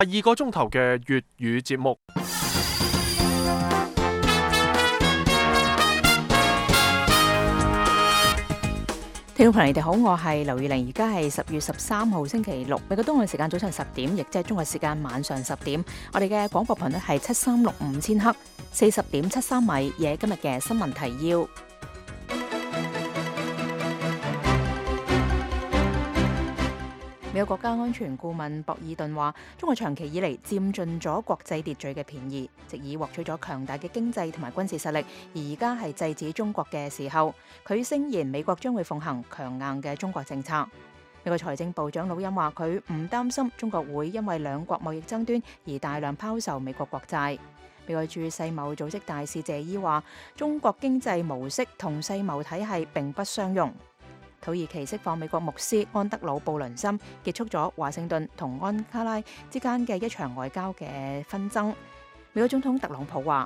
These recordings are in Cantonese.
第二個鐘頭嘅粵語節目。 聽眾朋友，你哋好，我係劉宇玲，而家係10月13號星期六，美國東岸時間早上10點，亦即係中國時間晚上10點。我哋嘅廣播頻率係7365千赫，40.73米。嘢今日嘅新聞提要。美國國家安全顧問博爾頓話，中國長期以嚟佔盡咗國際秩序嘅便宜，藉以獲取咗強大嘅經濟同埋軍事實力，而而家係制止中國嘅時候。佢聲言美國將會奉行強硬嘅中國政策。美國財政部長魯欽話，佢唔擔心中國會因為兩國貿易爭端而大量拋售美國國債。美國駐世貿組織大使謝伊話，中國經濟模式同世貿體系並不相容。土耳其釋放美國牧師安德魯布倫森，結束咗華盛頓同安卡拉之間嘅一場外交嘅紛爭。美國總統特朗普話，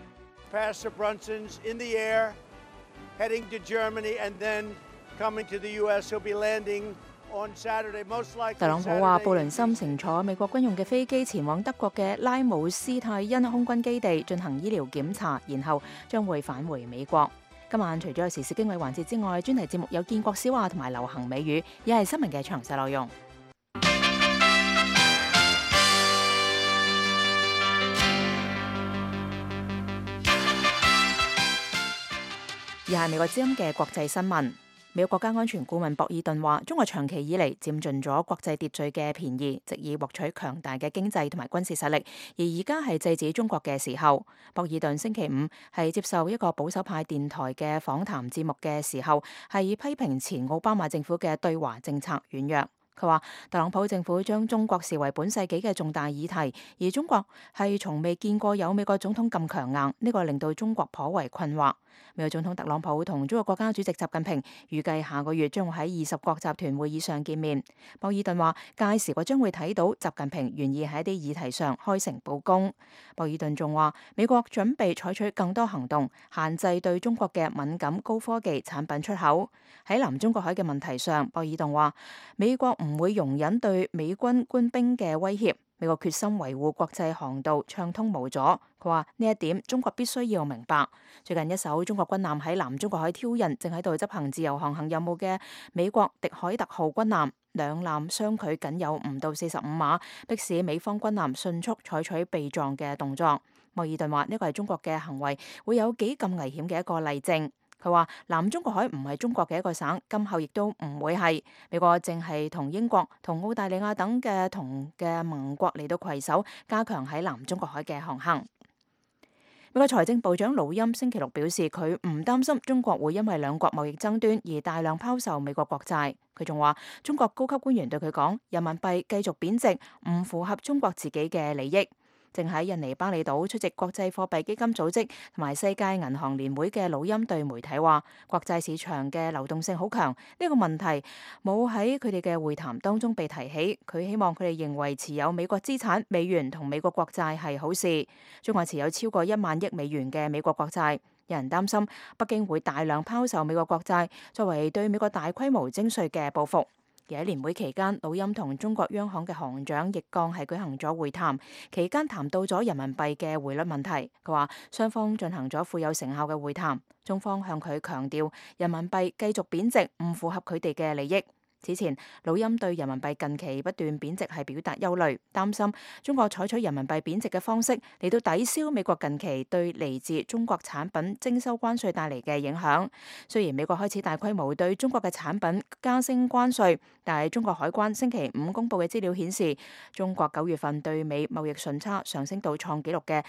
特朗普話布倫森乘坐美國軍用嘅飛機前往德國嘅拉姆斯泰因空軍基地進行醫療檢查，然後將會返回美國。今晚除咗有時事經緯環節之外，專題節目有建國小話同埋流行美語，亦係新聞嘅詳細內容。而係美國之音嘅國際新聞。美國國家安全顧問博爾頓話，中國長期以嚟佔盡咗國際秩序嘅便宜，藉以獲取強大嘅經濟同埋軍事實力，而而家係制止中國嘅時候。博爾頓星期五係接受一個保守派電台嘅訪談節目嘅時候，係批評前奧巴馬政府嘅對華政策軟弱。佢話特朗普政府將中國視為本世紀嘅重大議題，而中國係從未見過有美國總統咁強硬，呢個令到中國頗為困惑。美國總統特朗普同中國國家主席習近平預計下個月將會喺20國集團會議上見面。博爾頓話，屆時我將會睇到習近平願意喺一啲議題上開誠佈公。博爾頓仲話，美國準備採取更多行動，限制對中國嘅敏感高科技產品出口。喺南中國海嘅問題上，博爾頓話，美國唔會容忍對美軍官兵嘅威脅，美國決心維護國際航道暢通無阻。佢話呢一點中國必須要明白。最近一艘中國軍艦喺南中國海挑釁正喺度執行自由航行任務嘅美國迪海特號軍艦，兩艦相距僅有唔到45碼，迫使美方軍艦迅速採取避撞嘅動作。博爾頓話呢個係中國嘅行為會有幾咁危險嘅一個例證。佢話南中國海唔係中國嘅一個省，今後亦都唔會係。美國正係同英國、同澳大利亞等嘅同嘅盟國嚟到攜手，加強喺南中國海嘅航行。美國財政部長魯欽星期六表示，佢唔擔心中國會因為兩國貿易爭端而大量拋售美國國債。佢仲話，中國高級官員對佢講，人民幣繼續貶值唔符合中國自己嘅利益。正喺印尼巴厘島出席國際貨幣基金組織同埋世界銀行聯會嘅魯欽對媒體話，國債市場嘅流動性好強，呢個問題冇喺佢哋嘅會談當中被提起。佢希望佢哋認為持有美國資產、美元同美國國債係好事。中國持有超過1萬億美元嘅美國國債，有人擔心北京會大量拋售美國國債，作為對美國大規模徵稅嘅報復。而喺年會期間，魯欽同中國央行嘅行長易綱係舉行咗會談，期間談到咗人民幣嘅匯率問題。佢話雙方進行咗富有成效嘅會談，中方向佢強調人民幣繼續貶值唔符合佢哋嘅利益。此前，魯欽對人民幣近期不斷貶值係表達憂慮，擔心中國採取人民幣貶值嘅方式嚟到抵消美國近期對嚟自中國產品徵收關稅帶嚟嘅影響。雖然美國開始大規模對中國嘅產品加徵關稅，但係中國海關星期五公布嘅資料顯示，中國9月份對美貿易順差上升到創紀錄嘅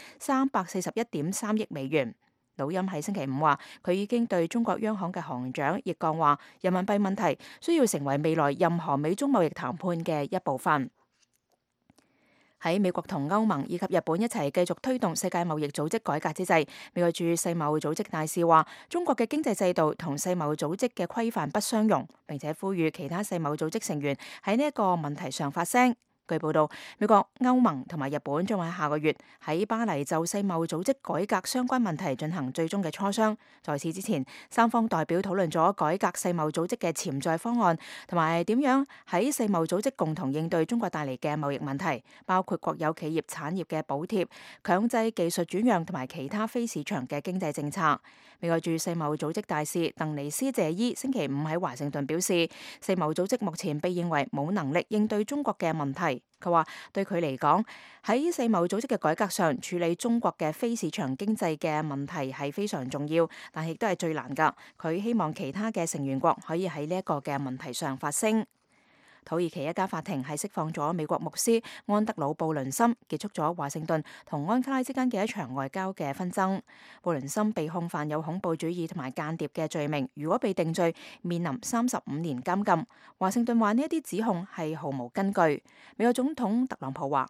341.3億美元。魯欽喺星期五話，佢已經對中國央行嘅行長易綱話，人民幣問題需要成為未來任何美中貿易談判嘅一部分。喺美國同歐盟以及日本一齊繼續推動世界貿易組織改革之際，美國駐世貿組織大使話，中國嘅經濟制度同世貿組織嘅規範不相容，並且呼籲其他世貿組織成員喺呢一個問題上發聲。 據報道，美國、歐盟同埋日本將會喺下個月喺巴黎就世貿組織改革相關問題進行最終嘅磋商。在此之前，三方代表討論咗改革世貿組織嘅潛在方案，同埋點樣喺世貿組織共同應對中國帶嚟嘅貿易問題，包括國有企業產業嘅補貼、強制技術轉讓同埋其他非市場嘅經濟政策。美國駐世貿組織大使鄧尼斯謝伊星期五喺華盛頓表示，世貿組織目前被認為冇能力應對中國嘅問題。佢話對佢嚟講，喺世貿組織嘅改革上處理中國嘅非市場經濟嘅問題係非常重要，但亦都係最難㗎。佢希望其他嘅成員國可以喺呢一個嘅問題上發聲。土耳其一家法庭係釋放咗美國牧師安德魯布倫森，結束咗華盛頓同安卡拉之間嘅一場外交嘅紛爭。布倫森被控犯有恐怖主義同埋間諜嘅罪名，如果被定罪，面臨35年監禁。華盛頓話呢一啲指控係毫無根據。美國總統特朗普話：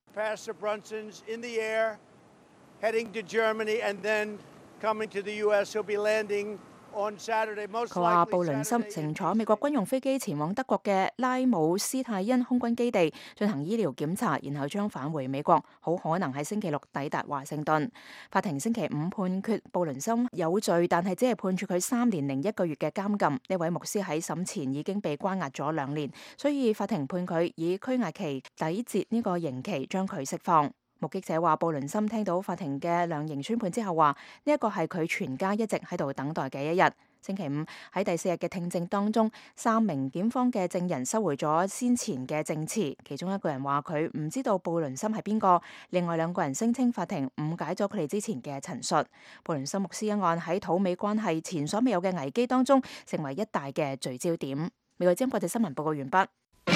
佢話布倫森乘坐美國軍用飛機前往德國嘅拉姆斯泰因空軍基地進行醫療檢查，然後將返回美國，好可能喺星期六抵達華盛頓。法庭星期五判決布倫森有罪，但係只係判處佢3年零1個月嘅監禁。呢位牧師喺審前已經被關押咗2年，所以法庭判佢以拘押期抵截呢個刑期，將佢釋放。目擊者話，布倫森聽到法庭嘅量刑宣判之後話，呢一個係佢全家一直喺度等待嘅一日。星期五喺第4日嘅聽證當中，3名檢方嘅證人收回咗先前嘅證詞，其中一個人話佢唔知道布倫森係邊個，另外2個人聲稱法庭誤解咗佢哋之前嘅陳述。布倫森牧師一案喺土美關係前所未有嘅危機當中，成為一大嘅聚焦點。美國之音國際新聞報告完畢。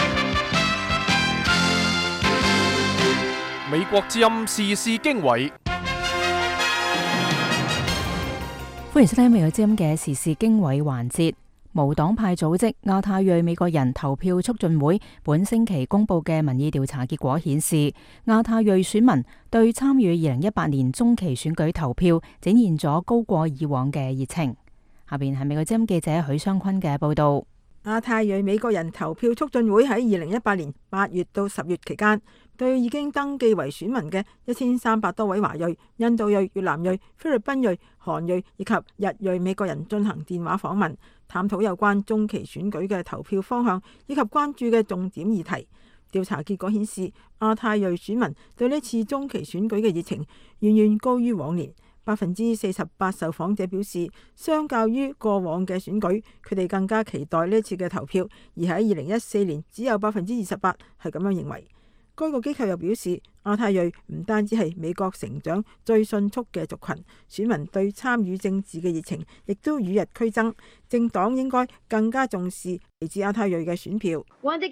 美國之音時事經緯， 歡迎收聽美國之音嘅時事經緯環節。無黨派組織亞太裔美國人投票促進會本星期公布嘅民意調查結果顯示，亞太裔選民對參與2018年中期選舉投票展現咗高過以往嘅熱情。下邊係美國之音記者許湘坤嘅報道。 亞太裔美國人投票促進會喺2018年8月到10月期間，對已經登記為選民嘅1300多位華裔、印度裔、越南裔、菲律賓裔、韓裔以及日裔美國人進行電話訪問，探討有關中期選舉嘅投票方向以及關注嘅重點議題。調查結果顯示，亞太裔選民對呢次中期選舉嘅熱情遠遠高於往年。48%受訪者表示，相較於過往嘅選舉，佢哋更加期待呢次嘅投票。而喺2014年，只有28%係咁樣認為。該個機構又表示，亞太裔唔單止係美國成長最迅速嘅族群，選民對參與政治嘅熱情亦都與日俱增。政黨應該更加重視嚟自亞太裔嘅選票。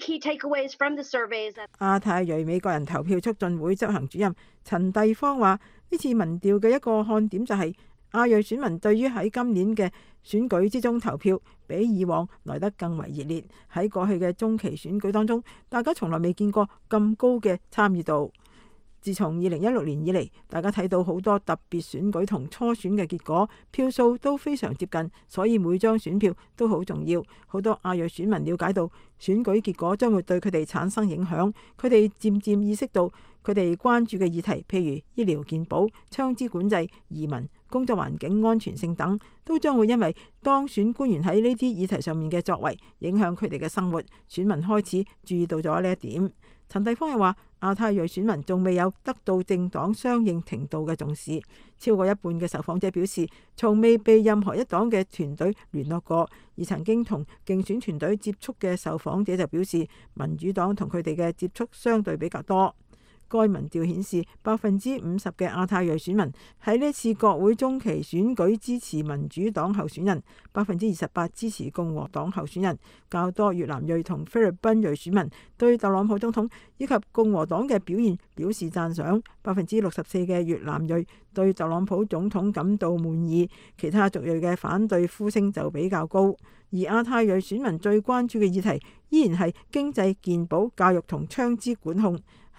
亞太裔美國人投票促進會執行主任陳蒂芳話：呢次民調嘅一個看點就係亞裔選民對於喺今年嘅選舉之中投票比以往來得更為熱烈。喺過去嘅中期選舉當中，大家從來未見過咁高嘅參與度。自從2016年以嚟，大家睇到好多特別選舉同初選嘅結果，票數都非常接近，所以每張選票都好重要。好多亞裔選民了解到選舉結果將會對佢哋產生影響，佢哋漸漸意識到佢哋關注嘅議題，譬如醫療健保、槍支管制、移民、工作環境安全性等，都將會因為當選官員喺呢啲議題上面嘅作為，影響佢哋嘅生活。選民開始注意到咗呢一點。陳蒂芳又話，亞太裔選民仲未有得到政黨相應程度嘅重視，超過一半嘅受訪者表示，從未被任何一黨嘅團隊聯絡過。而曾經同競選團隊接觸嘅受訪者就表示，民主黨同佢哋嘅接觸相對比較多。該民調顯示，50%嘅亞太裔選民喺呢次國會中期選舉支持民主黨候選人，28%支持共和黨候選人。較多越南裔同菲律賓裔選民對特朗普總統以及共和黨嘅表現表示讚賞，64%嘅越南裔對特朗普總統感到滿意，其他族裔嘅反對呼聲就比較高。而亞太裔選民最關注嘅議題依然係經濟、健保、教育同槍支管控。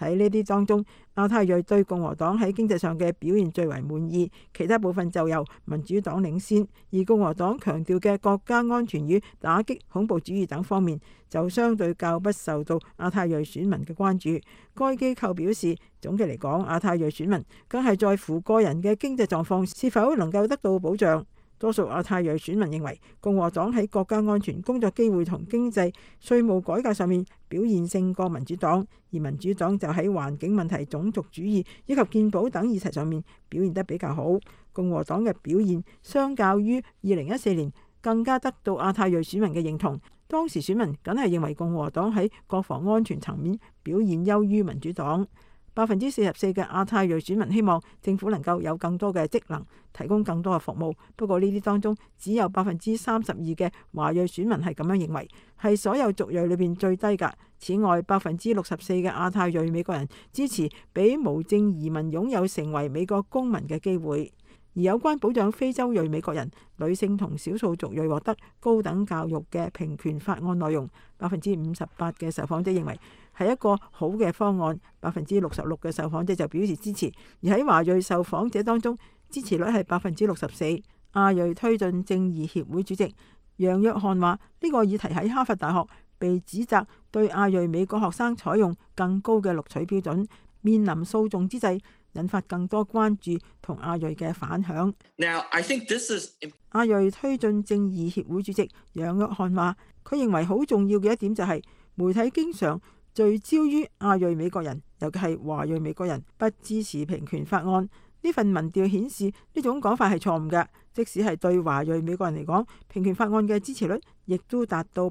喺呢啲當中，亞太裔對共和黨喺經濟上嘅表現最為滿意，其他部分就由民主黨領先。而共和黨強調嘅國家安全與打擊恐怖主義等方面，就相對較不受到亞太裔選民嘅關注。該機構表示，總嘅嚟講，亞太裔選民更係在乎個人嘅經濟狀況是否能夠得到保障。多數亞太裔選民認為，共和黨喺國家安全、工作機會同經濟稅務改革上面表現勝過民主黨，而民主黨就喺環境問題、種族主義以及健保等議題上面表現得比較好。共和黨嘅表現相較於2014年更加得到亞太裔選民嘅認同。當時選民梗係認為共和黨喺國防安全層面表現優於民主黨。44%嘅亞太裔選民希望政府能夠有更多嘅職能，提供更多嘅服務。不過呢啲當中只有32%嘅華裔選民係咁樣認為，係所有族裔裏邊最低㗎。此外，64%嘅亞太裔美國人支持俾無證移民擁有成為美國公民嘅機會。而有關保障非洲裔美國人、女性同少數族裔獲得高等教育嘅平權法案內容，58%嘅受訪者認為係一個好嘅方案，66%嘅受訪者就表示支持。而喺華裔受訪者當中，支持率係64%。亞裔推進正義協會主席楊約翰話：呢個議題喺哈佛大學被指責對亞裔美國學生採用更高嘅錄取標準，面臨訴訟之際，引發更多關注同亞裔嘅反響。亞裔推進正義協會主席楊約翰話：佢認為好重要嘅一點就係媒體經常聚焦於亞裔美國人，尤其係華裔美國人不支持平權法案。呢份民調顯示呢種講法係錯誤嘅。即使係對華裔美國人嚟講，平權法案嘅支持率亦都達到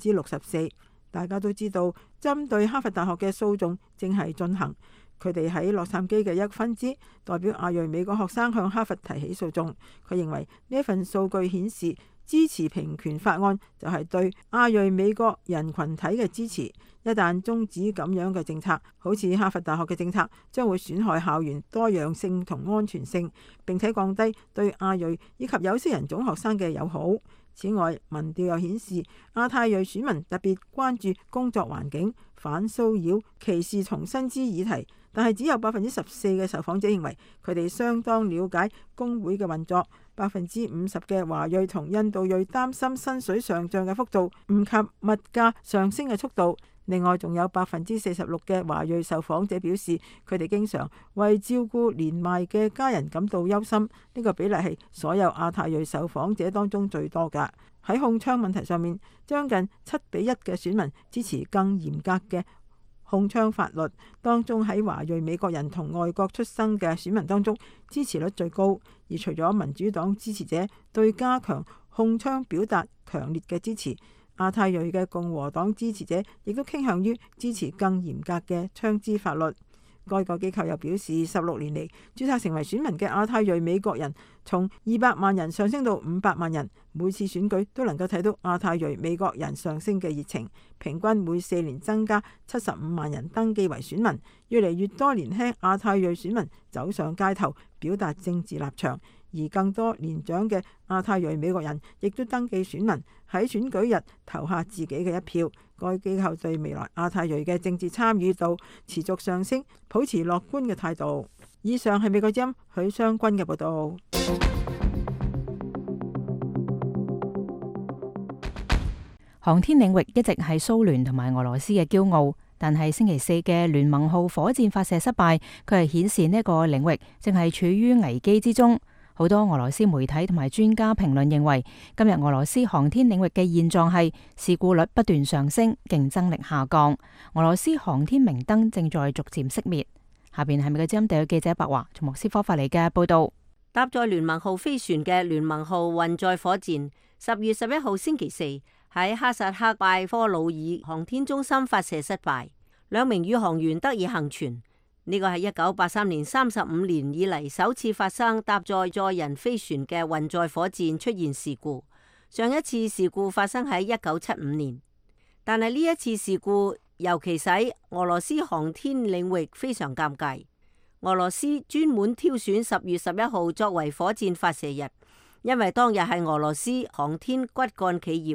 64%。大家都知道，針對哈佛大學嘅訴訟正係進行。佢哋喺洛杉磯嘅一分支代表亞裔美國學生向哈佛提起訴訟。佢認為呢一份數據顯示，支持平權法案就係對亞裔美國人群體嘅支持。一旦終止咁樣嘅政策，好似哈佛大學嘅政策，將會損害校園多樣性同安全性，並且降低對亞裔以及有色人種學生嘅友好。此外，民調又顯示亞太裔選民特別關注工作環境、反騷擾、歧視同薪資議題，但係只有14%嘅受訪者認為佢哋相當了解工會嘅運作。50%嘅華裔同印度裔擔心薪水上漲嘅幅度唔及物價上升嘅速度。另外，仲有46%嘅華裔受訪者表示，佢哋經常為照顧年邁嘅家人感到憂心。呢個比例係所有亞太裔受訪者當中最多㗎。喺控槍問題上面，將近7:1嘅選民支持更嚴格嘅控槍法律。當中喺華裔美國人同外國出生嘅選民當中，支持率最高。而除咗民主黨支持者對加強控槍表達強烈嘅支持，亞太裔嘅共和黨支持者亦都傾向於支持更嚴格嘅槍支法律。該個機構又表示，16年嚟註冊成為選民嘅亞太裔美國人從200萬人上升到500萬人，每次選舉都能夠睇到亞太裔美國人上升嘅熱情，平均每4年增加75萬人登記為選民，越嚟越多年輕亞太裔選民走上街頭表達政治立場，而更多年長嘅亞太裔美國人亦都登記選民，喺選舉日投下自己嘅一票。該機構對未來亞太裔嘅政治參與度持續上升，保持樂觀嘅態度。以上係美國之音許湘君嘅報道。 航天領域一直係蘇聯同埋俄羅斯嘅驕傲，但係星期四嘅聯盟號火箭發射失敗，佢係顯示呢個領域正係處於危機之中。好多俄羅斯媒體同埋專家評論認為，今日俄羅斯航天領域嘅現狀係事故率不斷上升，競爭力下降，俄羅斯航天明燈正在逐漸熄滅。下邊係美國之音特約記者白華從莫斯科發嚟嘅報道。 搭載聯盟號飛船嘅聯盟號運載火箭10月11號星期四喺哈薩克拜科魯爾航天中心發射失敗，2名宇航員得以幸存。呢個係1983年35年以嚟首次發生搭載載人飛船嘅運載火箭出現事故。上一次事故發生喺1975年，但係呢一次事故尤其使俄羅斯航天領域非常尷尬。俄羅斯專門挑選10月11號作為火箭發射日，因為當日係俄羅斯航天骨幹企業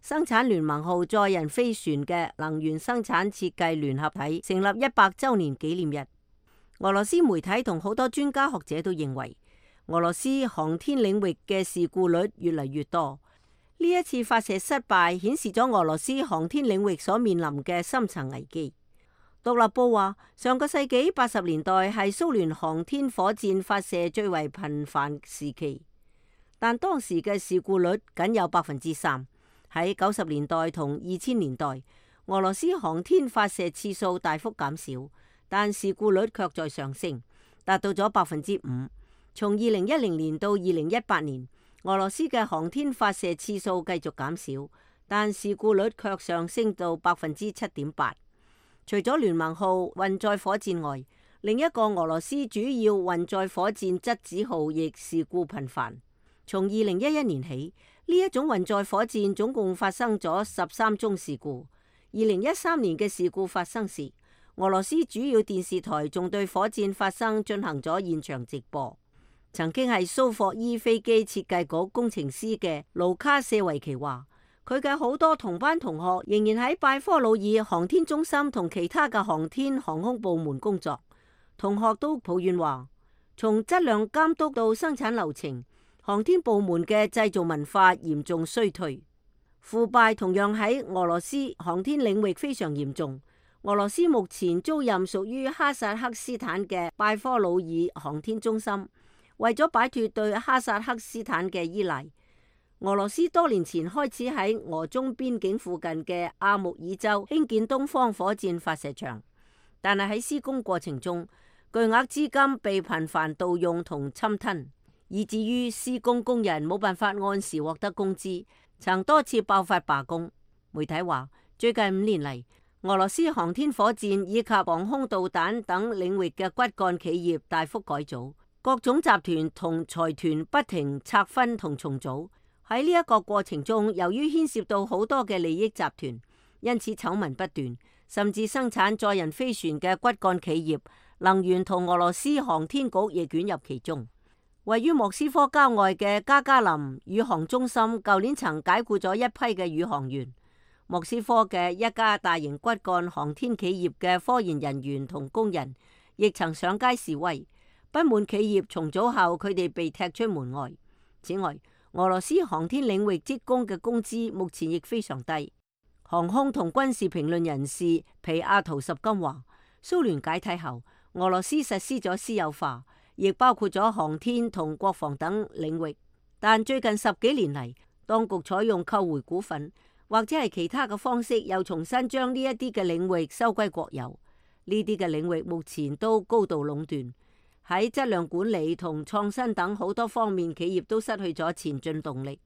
生產聯盟號載人飛船嘅能源生產設計聯合體成立100週年紀念日。俄羅斯媒體同好多專家學者都認為，俄羅斯航天領域嘅事故率越嚟越多。呢一次發射失敗顯示咗俄羅斯航天領域所面臨嘅深層危機。獨立報話，上個世紀80年代係蘇聯航天火箭發射最為頻繁時期，但當時嘅事故率僅有3%。喺90年代同2000年代，俄羅斯航天發射次數大幅減少，但事故率卻在上升，達到咗5%。從2010年到2018年，俄羅斯嘅航天發射次數繼續減少，但事故率卻上升到7.8%。除咗聯盟號運載火箭外，另一個俄羅斯主要運載火箭質子號亦事故頻繁。從2011年起，呢一種運載火箭總共發生咗13宗事故。2013年嘅事故發生時，俄羅斯主要電視台仲對火箭發生進行咗現場直播。曾經係蘇霍伊飛機設計局工程師嘅盧卡舍維奇話，佢嘅好多同班同學仍然喺拜科魯爾航天中心同其他嘅航天航空部門工作。同學都抱怨話，從質量監督到生產流程，航天部門嘅製造文化嚴重衰退，腐敗同樣喺俄羅斯航天領域非常嚴重。俄羅斯目前租賃屬於哈薩克斯坦嘅拜科魯爾航天中心，為咗擺脫對哈薩克斯坦嘅依賴，俄羅斯多年前開始喺俄中邊境附近嘅阿穆爾州興建東方火箭發射場，但係喺施工過程中，巨額資金被頻繁盜用同侵吞，以至於施工工人冇辦法按時獲得工資，曾多次爆發罷工。媒體話，最近5年嚟，俄羅斯航天火箭以及防空導彈等領域嘅骨幹企業大幅改組，各種集團同財團不停拆分同重組。喺呢一個過程中，由於牽涉到好多嘅利益集團，因此醜聞不斷，甚至生產載人飛船嘅骨幹企業能源同俄羅斯航天局亦捲入其中。位於莫斯科郊外嘅加加林宇航中心舊年曾解僱咗一批嘅宇航員。莫斯科嘅一家大型骨幹航天企業嘅科研人員同工人亦曾上街示威，不滿企業重組後佢哋被踢出門外。此外，俄羅斯航天領域職工嘅工資目前亦非常低。航空同軍事評論人士皮亞圖什金話，蘇聯解體後，俄羅斯實施咗私有化，亦包括咗航天同國防等領域。但最近10幾年嚟，當局採用購回股份或者係其他嘅方式，又重新將呢一啲嘅領域收歸國有。呢啲嘅領域目前都高度壟斷。喺質量管理同創新等好多方面，企業都失去咗前進動力。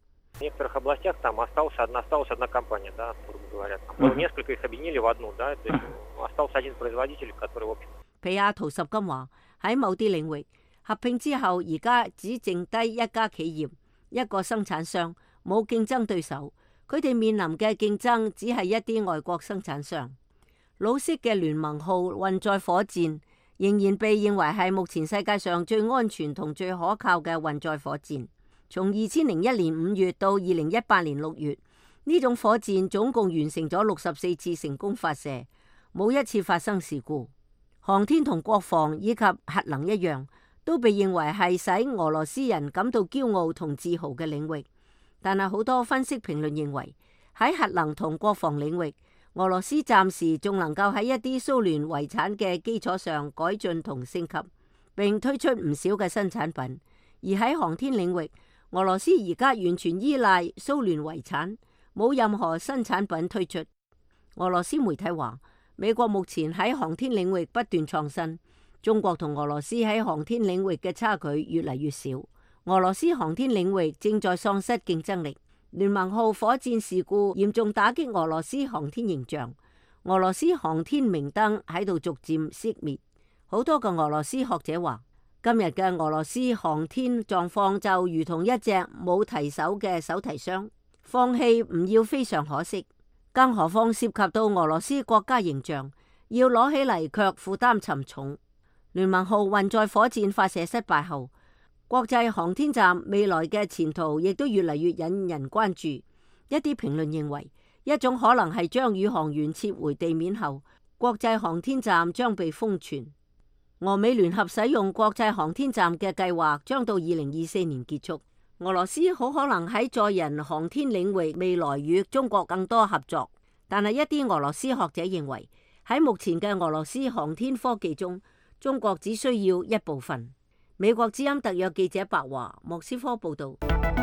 皮亞圖什金話，喺某啲領域合併之後，而家只剩低一家企業，一個生產商，冇競爭對手。佢哋面臨嘅競爭只係一啲外國生產商。老式嘅聯盟號運載火箭仍然被認為係目前世界上最安全同最可靠嘅運載火箭。從2001年5月到2018年6月，呢種火箭總共完成咗64次成功發射，冇一次發生事故。航天同國防以及核能一樣，都被認為係使俄羅斯人感到驕傲同自豪嘅領域。但係好多分析評論認為，喺核能同國防領域，俄羅斯暫時仲能夠喺一啲蘇聯遺產嘅基礎上改進同升級，並推出唔少嘅新產品。而喺航天領域，俄羅斯而家完全依賴蘇聯遺產，冇任何新產品推出。俄羅斯媒體話，美國目前喺航天領域不斷創新，中國同俄羅斯喺航天領域嘅差距越嚟越少。俄羅斯航天領域正在喪失競爭力。聯盟號火箭事故嚴重打擊俄羅斯航天形象，俄羅斯航天明燈喺度逐漸熄滅。好多個俄羅斯學者話，今日嘅俄羅斯航天狀況就如同一隻冇提手嘅手提箱，放棄唔要非常可惜，更何況涉及到俄羅斯國家形象，要攞起嚟卻負擔沉重。聯盟號運載火箭發射失敗後，國際航天站未來嘅前途亦都越嚟越引人關注。 一啲評論認為，一種可能係將宇航員撤回地面後，國際航天站將被封存。俄美聯合使用國際航天站嘅計劃將到2024年結束。俄羅斯好可能喺載人航天領域未來與中國更多合作，但係一啲俄羅斯學者認為，喺目前嘅俄羅斯航天科技中，中國只需要一部分。美國之音特約記者白華，莫斯科報道。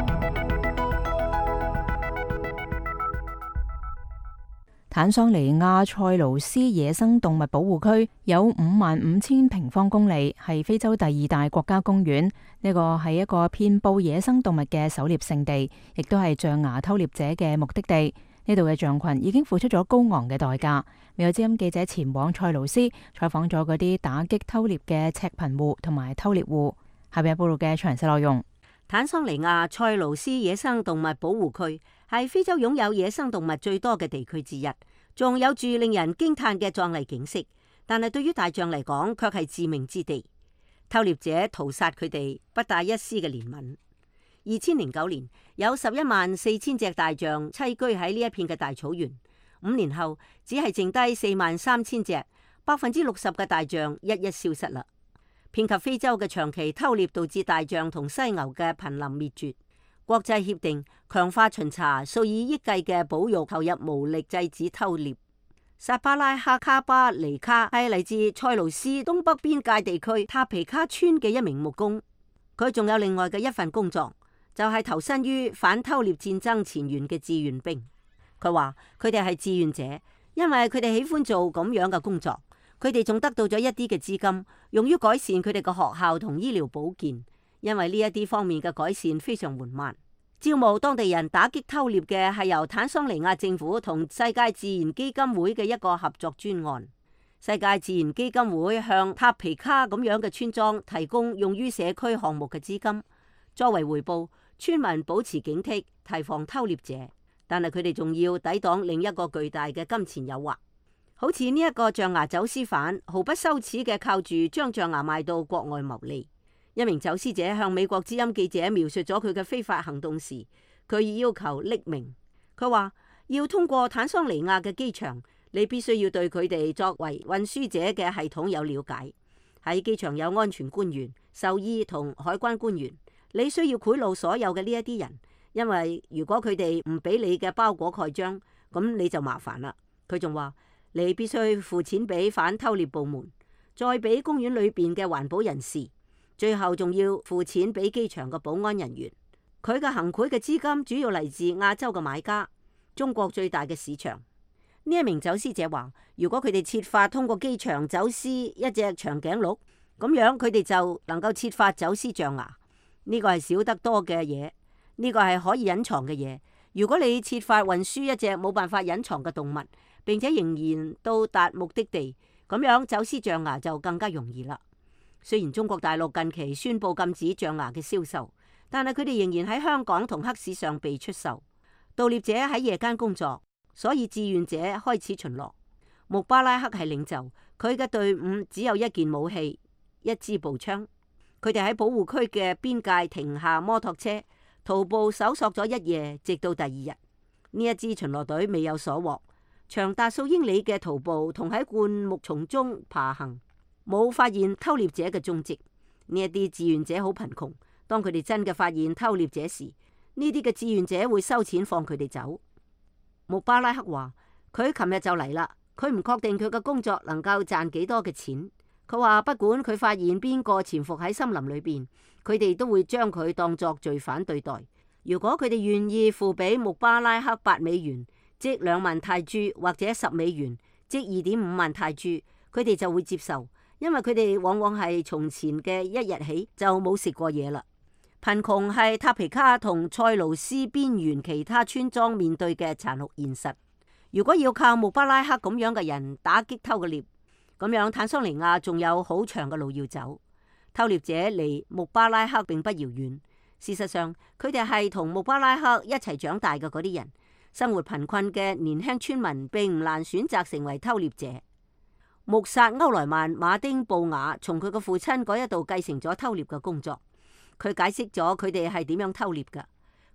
坦桑尼亞塞盧斯野生動物保護區有55,000平方公里，係非洲第2大國家公園。呢個係一個遍佈野生動物嘅狩獵勝地，亦都係象牙偷獵者嘅目的地。呢度嘅象群已經付出咗高昂嘅代價。美國之音記者前往塞盧斯採訪咗嗰啲打擊偷獵嘅赤貧戶同埋偷獵戶。下邊係報道嘅詳細內容。 坦桑尼亞塞盧斯野生動物保護區係非洲擁有野生動物最多嘅地區之一，仲有住令人驚嘆嘅壯麗景色。但係對於大象嚟講，卻係致命之地。偷獵者屠殺佢哋，不帶一絲嘅憐憫。2009年有114000隻大象棲居喺呢一片嘅大草原，5年後只係剩低43000隻，60%嘅大象一一消失啦。遍及非洲嘅長期偷獵導致大象同犀牛嘅瀕臨滅絕。國際協定強化巡查，數以億計嘅保育投入無力制止偷獵。薩巴拉克卡巴尼卡係嚟自塞盧斯東北邊界地區塔皮卡村嘅一名木工，佢仲有另外嘅一份工作，就係投身於反偷獵戰爭前線嘅志願兵。佢話佢哋係志願者，因為佢哋喜歡做咁樣嘅工作。佢哋仲得到咗一啲嘅資金，用於改善佢哋嘅學校同醫療保健，因為呢一啲方面嘅改善非常緩慢。招募當地人打擊偷獵嘅係由坦桑尼亞政府同世界自然基金會嘅一個合作專案。世界自然基金會向塔皮卡咁樣嘅村莊提供用於社區項目嘅資金，作為回報，村民保持警惕，提防偷獵者。但係佢哋仲要抵擋另一個巨大嘅金錢誘惑。好似呢一個象牙走私犯，毫不羞恥嘅靠住將象牙賣到國外牟利。一名走私者向美國之音記者描述咗佢嘅非法行動時，佢要求匿名。佢話要通過坦桑尼亞嘅機場，你必須要對佢哋作為運輸者嘅系統有了解。喺機場有安全官員、獸醫同海關官員，你需要賄賂所有嘅呢一啲人，因為如果佢哋唔俾你嘅包裹蓋章，咁你就麻煩啦。佢仲話，你必須付錢俾反偷獵部門，再俾公園裏邊嘅環保人士，最後仲要付錢俾機場嘅保安人員。佢嘅行賄嘅資金主要嚟自亞洲嘅買家，中國最大嘅市場。呢一名走私者話，如果佢哋設法通過機場走私一隻長頸鹿，咁樣佢哋就能夠設法走私象牙。呢個係少得多嘅嘢，呢個係可以隱藏嘅嘢。如果你設法運輸一隻冇辦法隱藏嘅動物，並且仍然到達目的地，咁樣走私象牙就更加容易啦。雖然中國大陸近期宣布禁止象牙嘅銷售，但係佢哋仍然喺香港同黑市上被出售。盜獵者喺夜間工作，所以志願者開始巡邏。穆巴拉克係領袖，佢嘅隊伍只有一件武器，一支步槍。佢哋喺保護區嘅邊界停下摩托車，徒步搜索咗一夜，直到第二日。呢一支巡邏隊未有所獲。長達數英里嘅徒步同喺灌木叢中爬行，冇發現偷獵者嘅蹤跡。呢一啲志願者好貧窮，當佢哋真嘅發現偷獵者時，呢啲嘅志願者會收錢放佢哋走。穆巴拉克話：佢琴日就嚟啦，佢唔確定佢嘅工作能夠賺幾多嘅錢。佢話不管佢發現邊個潛伏喺森林裏邊，佢哋都會將佢當作罪犯對待。如果佢哋願意付俾穆巴拉克8美元，即2萬泰銖，或者10美元，即2.5萬泰銖，佢哋就會接受，因為佢哋往往係從前嘅一日起就冇食過嘢啦。貧窮係塔皮卡同塞盧斯邊緣其他村莊面對嘅殘酷現實。如果要靠穆巴拉克咁樣嘅人打擊偷嘅獵，咁樣坦桑尼亞仲有好長嘅路要走。偷獵者離穆巴拉克並不遙遠，事實上佢哋係同穆巴拉克一齊長大嘅嗰啲人。生活貧困嘅年輕村民並唔難選擇成為偷獵者。穆薩歐萊曼馬丁布雅從佢嘅父親嗰一度繼承咗偷獵嘅工作。佢解釋咗佢哋係點樣偷獵㗎。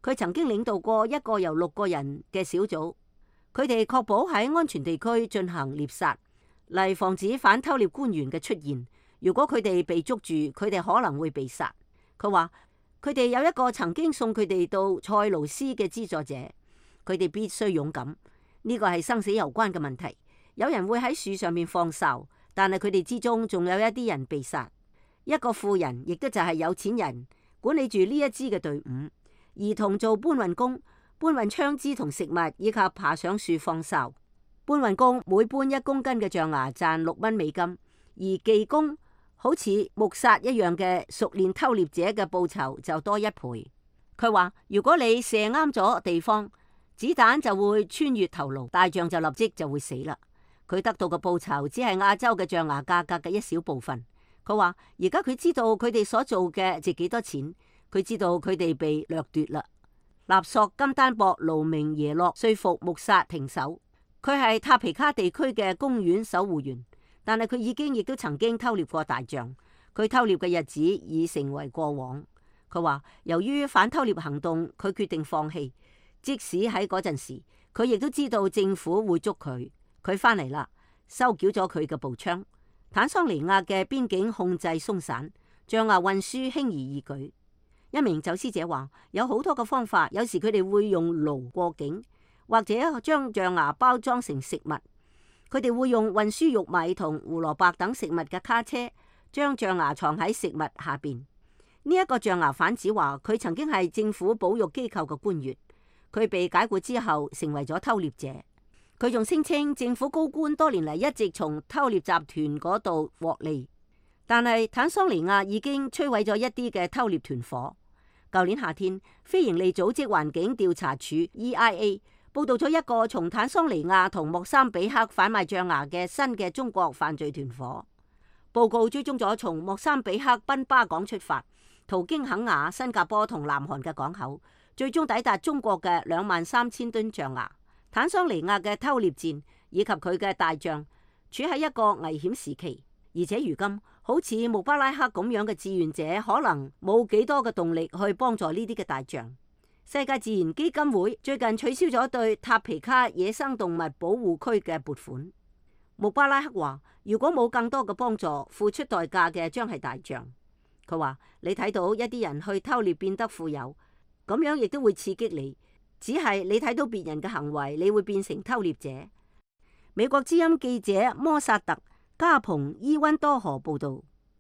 佢曾經領導過一個由6個人嘅小組，佢哋確保喺安全地區進行獵殺，嚟防止反偷獵官員嘅出現。如果佢哋被捉住，佢哋可能會被殺。佢話佢哋有一個曾經送佢哋到塞盧斯嘅資助者，佢哋必須勇敢。呢個係生死攸關嘅問題。有人會喺樹上面放哨，但係佢哋之中仲有一啲人被殺。一個富人，亦都就係有錢人，管理住呢一支嘅隊伍。兒童做搬運工，搬運槍支同食物，以及爬上樹放哨。搬運工每搬1公斤嘅象牙賺6蚊美金，而技工好似木殺一樣嘅熟練偷獵者嘅報酬就多1倍。佢話如果你射啱咗地方，子彈就會穿越頭顱，大象就立即就會死啦。佢得到嘅報酬只係亞洲嘅象牙價格嘅一小部分。佢話而家佢知道佢哋所做嘅值幾多錢，佢知道佢哋被掠奪啦。納索金丹博盧明耶洛說服穆薩停手。佢係塔皮卡地區嘅公園守護員，但係佢亦都曾經偷獵過大象。佢偷獵嘅日子已成為過往。佢話由於反偷獵行動，佢決定放棄。即使喺嗰陣時，佢亦都知道政府會捉佢。佢翻嚟啦，收繳咗佢嘅步槍。坦桑尼亞嘅邊境控制鬆散，象牙運輸輕而易舉。一名走私者話有好多嘅方法，有時佢哋會用驢過境，或者將象牙包裝成食物。佢哋會用運輸玉米同胡蘿蔔等食物嘅卡車，將象牙藏喺食物下邊。呢一個象牙販子話佢曾經係政府保育機構嘅官員，佢被解雇之後成為咗偷獵者。佢仲聲稱政府高官多年嚟一直從偷獵集團嗰度獲利，但係坦桑尼亞已經摧毀咗一啲嘅偷獵團伙。舊年夏天，非營利組織環境調查處 EIA 報道咗一個從坦桑尼亞同莫桑比克販賣象牙嘅新嘅中國犯罪團伙。報告追蹤咗從莫桑比克賓巴港出發，途經肯亞、新加坡同南韓嘅港口，最終抵達中國嘅23000噸象牙。坦桑尼亞嘅偷獵戰以及佢嘅大象處喺一個危險時期，而且如今好似穆巴拉克咁樣嘅志願者可能冇幾多嘅動力去幫助呢啲嘅大象。世界自然基金會最近取消咗對塔皮卡野生動物保護區嘅撥款。穆巴拉克話如果冇更多嘅幫助，付出代價嘅將係大象。佢話你睇到一啲人去偷獵變得富有，咁樣亦都會刺激你。只係你睇到別人嘅行為，你會變成偷獵者。美國之音記者摩薩特加蓬伊溫多河報道。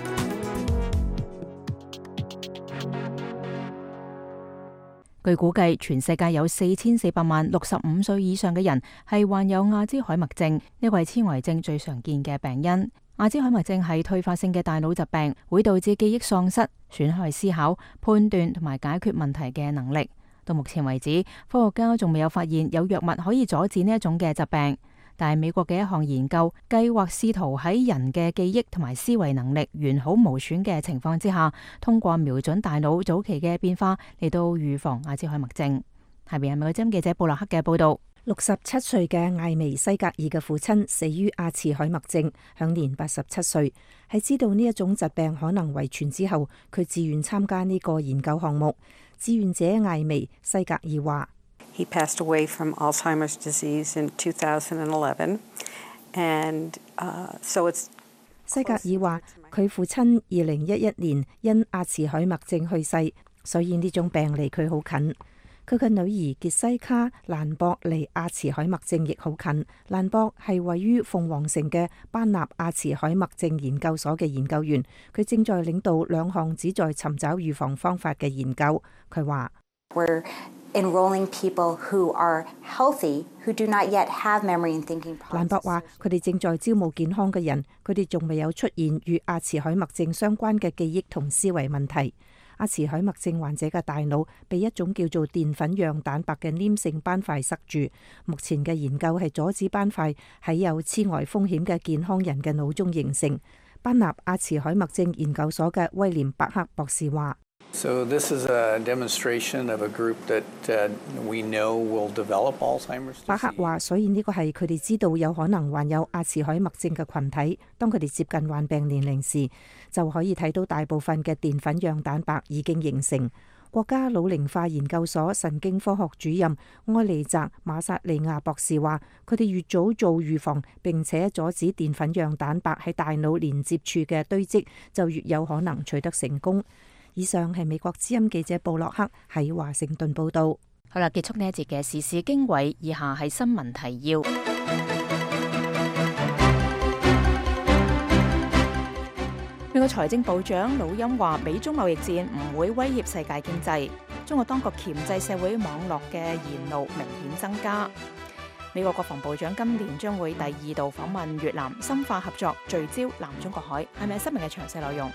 據估計，全世界有4400萬65歲以上嘅人係患有阿茲海默症，呢個係痴呆症最常見嘅病因。阿茲海默症係退化性嘅大腦疾病，會導致記憶喪失，損害思考、判斷同埋解決問題嘅能力。到目前為止，科學家仲未有發現有藥物可以阻止呢一種嘅疾病。但係美國嘅一項研究計劃試圖喺人嘅記憶同埋思維能力完好無損嘅情況之下，通過瞄準大腦早期嘅變化嚟到預防阿茲海默症。下邊係美國之音記者布洛克嘅報道。 67歲嘅艾薇西格爾嘅父親死於阿茲海默症，享年87歲。喺知道呢一種疾病可能遺傳之後，佢自願參加呢個研究項目。志願者艾薇西格爾話 ：He passed away from Alzheimer's disease in 2011, and so it's。 西格爾話佢父親2011年因阿茲海默症去世，所以呢種病離佢好近。佢嘅女兒傑西卡蘭博離阿茲海默症亦好近。蘭博係位於鳳凰城嘅班納阿茲海默症研究所嘅研究員，佢正在領導2項旨在尋找預防方法嘅研究。佢話 ：We're enrolling people who are healthy, who do not yet have memory and thinking processes. 蘭博話：佢哋正在招募健康嘅人，佢哋仲未有出現與阿茲海默症相關嘅記憶同思維問題。阿茲海默症患者嘅大腦被一種叫做澱粉樣蛋白嘅黏性斑塊塞住。目前嘅研究係阻止斑塊喺有痴呆風險嘅健康人嘅腦中形成。班納阿茲海默症研究所嘅威廉伯克博士話 ：So this is a demonstration of a group that we know will develop Alzheimer's disease. 伯克話：所以呢個係佢哋知道有可能患有阿茲海默症嘅群體。當佢哋接近患病年齡時，就可以睇到大部分嘅澱粉樣蛋白已經形成。 國家老齡化研究所神經科學主任埃利澤馬薩利亞博士話，佢哋越早做預防，並且阻止澱粉樣蛋白喺大腦連接處嘅堆積，就越有可能取得成功。以上係美國之音記者布洛克喺華盛頓報道。 好啦，結束呢一節嘅時事經緯，以下係新聞提要。美國財政部長魯欽話，美中貿易戰唔會威脅世界經濟。中國當局鉗制社會網絡嘅言路明顯增加。美國國防部長今年將會第2度訪問越南，深化合作，聚焦南中國海。係咪新聞嘅詳細內容？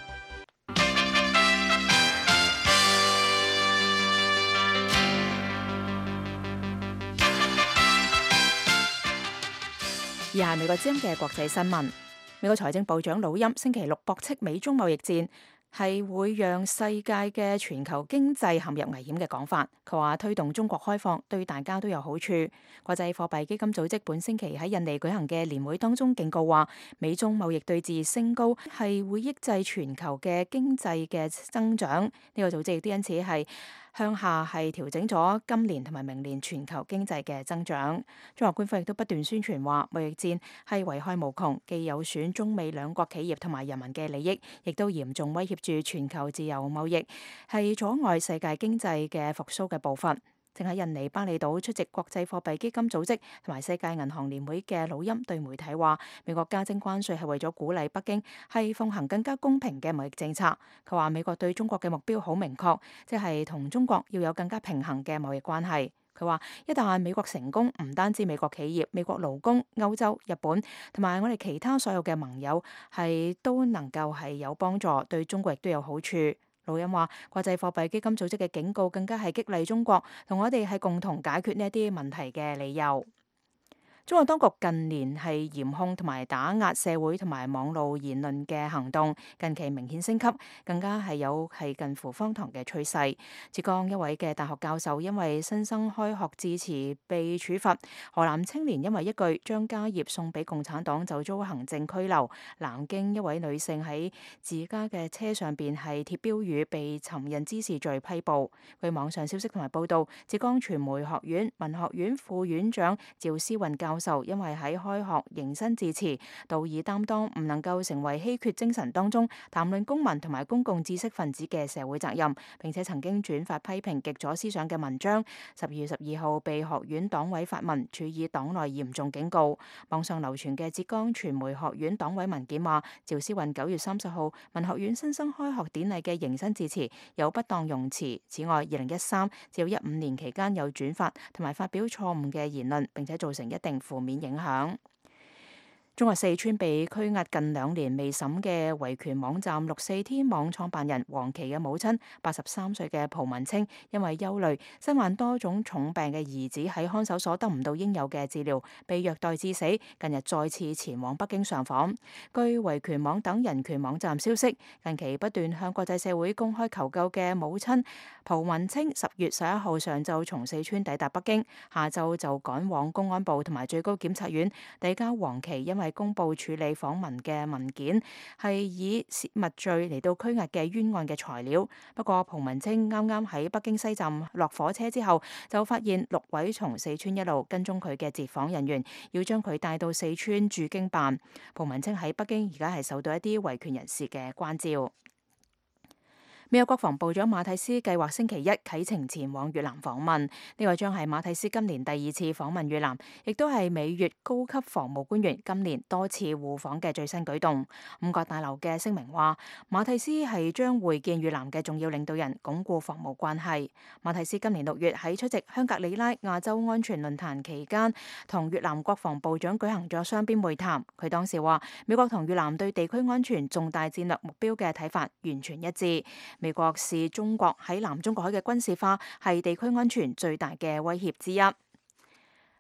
以下係美國之音嘅國際新聞。美國財政部長魯欽星期六駁斥美中貿易戰係會讓世界嘅全球經濟陷入危險嘅講法。佢話推動中國開放對大家都有好處。國際貨幣基金組織本星期喺印尼舉行嘅年會當中警告話，美中貿易對峙升高係會抑制全球嘅經濟嘅增長。呢個組織亦都因此係向下係調整咗今年同埋明年全球經濟嘅增長。中國官方亦都不斷宣傳話，貿易戰係危害無窮，既有損中美兩國企業同埋人民嘅利益，亦都嚴重威脅住全球自由貿易，係阻礙世界經濟嘅復甦嘅步伐。正喺印尼巴厘島出席國際貨幣基金組織同埋世界銀行年會嘅魯欽對媒體話，美國加徵關稅係為咗鼓勵北京係奉行更加公平嘅貿易政策。佢話美國對中國嘅目標好明確，即係同中國要有更加平衡嘅貿易關係。佢話一旦美國成功，唔單止美國企業、美國勞工、歐洲、日本同埋我哋其他所有嘅盟友係都能夠係有幫助，對中國亦都有好處。魯欽話，國際貨幣基金組織嘅警告更加係激勵中國同我哋係共同解決呢一啲問題嘅理由。中國當局近年係嚴控同埋打壓社會同埋網路言論嘅行動，近期明顯升級，更加係有係近乎荒唐嘅趨勢。浙江一位嘅大學教授因為新生開學致辭被處罰，河南青年因為一句將家業送俾共產黨就遭行政拘留，南京一位女性喺自家嘅車上邊係貼標語被尋釁滋事罪批捕。據網上消息同埋報道，浙江傳媒學院文學院副院長趙思運教授因為喺開學迎新致辭，道義擔當唔能夠成為稀缺精神當中談論公民同埋公共知識分子嘅社會責任，並且曾經轉發批評極左思想嘅文章。12月12號被學院黨委發文，處以黨內嚴重警告。網上流傳嘅浙江傳媒學院黨委文件話，趙思運9月30號文學院新生開學典禮嘅迎新致辭有不當用詞。此外，2013至15年期間有轉發同埋發表錯誤嘅言論，並且造成一定負面影響。中國四川被拘押近2年未審嘅維權網站64天網創辦人黃琦嘅母親83歲嘅蒲文清，因為憂慮身患多種重病嘅兒子喺看守所得唔到應有嘅治療，被虐待致死，近日再次前往北京上訪。據維權網等人權網站消息，近期不斷向國際社會公開求救嘅母親蒲文清10月11號上晝從四川抵達北京，下晝就趕往公安部同埋最高檢察院遞交黃琦因為公布處理訪問嘅文件係以泄密罪嚟到拘押嘅冤案嘅材料。不過蒲文清啱啱喺北京西站落火車之後，就發現6位從四川一路跟蹤佢嘅截訪人員要將佢帶到四川駐京辦。蒲文清喺北京而家係受到一啲維權人士嘅關照。美國國防部長馬蒂斯計劃星期一啟程前往越南訪問，呢個將係馬蒂斯今年第2次訪問越南，亦都係美越高級防務官員今年多次互訪嘅最新舉動。五角大樓嘅聲明話，馬蒂斯係將會見越南嘅重要領導人，鞏固防務關係。馬蒂斯今年6月喺出席香格里拉亞洲安全論壇期間，同越南國防部長舉行咗雙邊會談。佢當時話，美國同越南對地區安全重大戰略目標嘅睇法完全一致。美國視中國喺南中國海嘅軍事化係地區安全最大嘅威脅之一。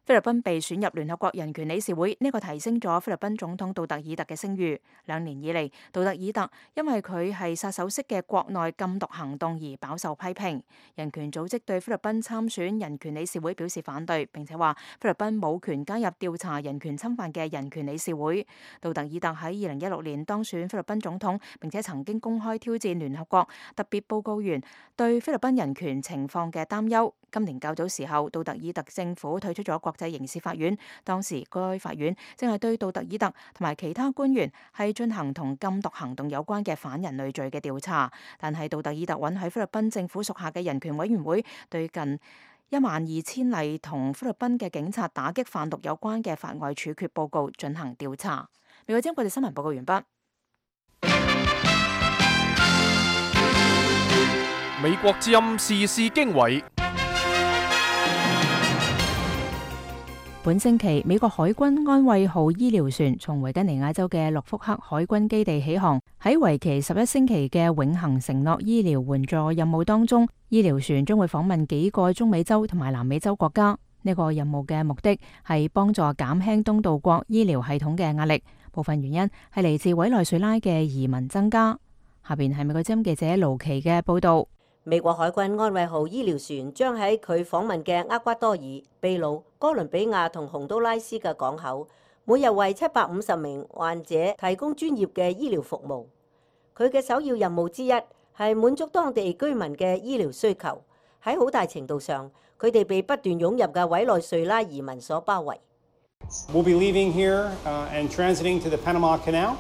菲律賓被選入聯合國人權理事會，呢個提升咗菲律賓總統杜特爾特嘅聲譽。2年以嚟，杜特爾特因為佢係殺手式嘅國內禁毒行動而飽受批評。人權組織對菲律賓參選人權理事會表示反對，並且話菲律賓冇權加入調查人權侵犯嘅人權理事會。杜特爾特喺2016年當選菲律賓總統，並且曾經公開挑戰聯合國特別報告員對菲律賓人權情況嘅擔憂。今年較早時候，杜特爾特政府退出咗國際刑事法院，當時該法院正係對杜特爾特同埋其他官員係進行同禁毒行動有關嘅反人類罪嘅調查。但係杜特爾特允許菲律賓政府屬下嘅人權委員會對近12000例同菲律賓嘅警察打擊販毒有關嘅法外處決報告進行調查。美國之音國際新聞報告完畢。 美國之音時事經緯。 本星期，美國海軍安慰號醫療船從維吉尼亞州嘅諾福克海軍基地起航，喺為期11星期嘅永恆承諾醫療援助任務當中，醫療船將會訪問幾個中美洲同埋南美洲國家。呢個任務嘅目的係幫助減輕東道國醫療系統嘅壓力，部分原因係嚟自委內瑞拉嘅移民增加。下邊係美國之音記者盧奇嘅報道。 美國海軍安慰號醫療船將喺佢訪問嘅厄瓜多爾、秘魯、哥倫比亞同洪都拉斯嘅港口，每日為750名患者提供專業嘅醫療服務。佢嘅首要任務之一係滿足當地居民嘅醫療需求。喺好大程度上，佢哋被不斷湧入嘅委內瑞拉移民所包圍。 We'll be leaving here and transiting to the Panama Canal.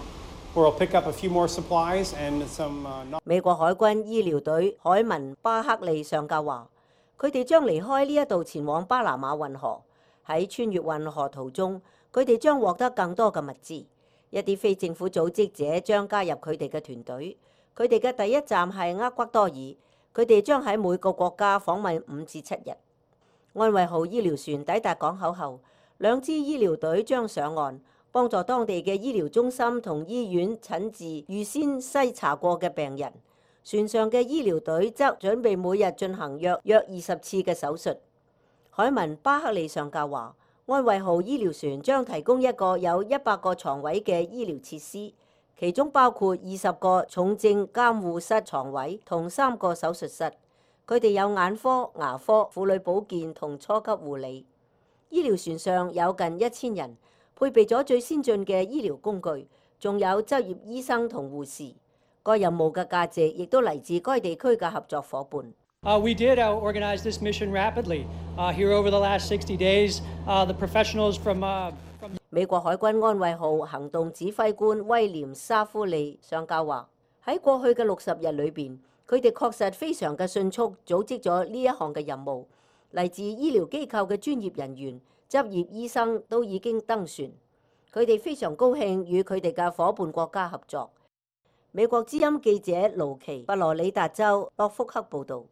美國海軍醫療隊海文巴克利上校話，佢哋將離開呢一度前往巴拿馬運河。喺穿越運河途中，佢哋將獲得更多嘅物資。一啲非政府組織者將加入佢哋嘅團隊。佢哋嘅第一站係厄瓜多爾，佢哋將喺每個國家訪問5至7日。安慰號醫療船抵達港口後，2支醫療隊將上岸，幫助當地嘅醫療中心同醫院診治預先篩查過嘅病人。船上嘅醫療隊則準備每日進行約20次嘅手術。海文巴克利上校話，安慰號醫療船將提供一個有100個床位嘅醫療設施，其中包括20個重症監護室床位同3個手術室。佢哋有眼科、牙科、婦女保健同初級護理。醫療船上有近1000人。配備咗最先進嘅醫療工具，仲有執業醫生同護士。該任務嘅價值亦都嚟自該地區嘅合作夥伴。 We did organize this mission rapidly. Here over the last 60 days, the professionals from 美國海軍安慰號行動指揮官威廉沙夫利上校話：喺過去嘅60日裏邊，佢哋確實非常嘅迅速組織咗呢一項嘅任務。嚟自醫療機構嘅專業人員、執業醫生都已經登船，佢哋非常高興與佢哋嘅夥伴國家合作。美國之音記者盧奇，佛羅里達州諾福克報導。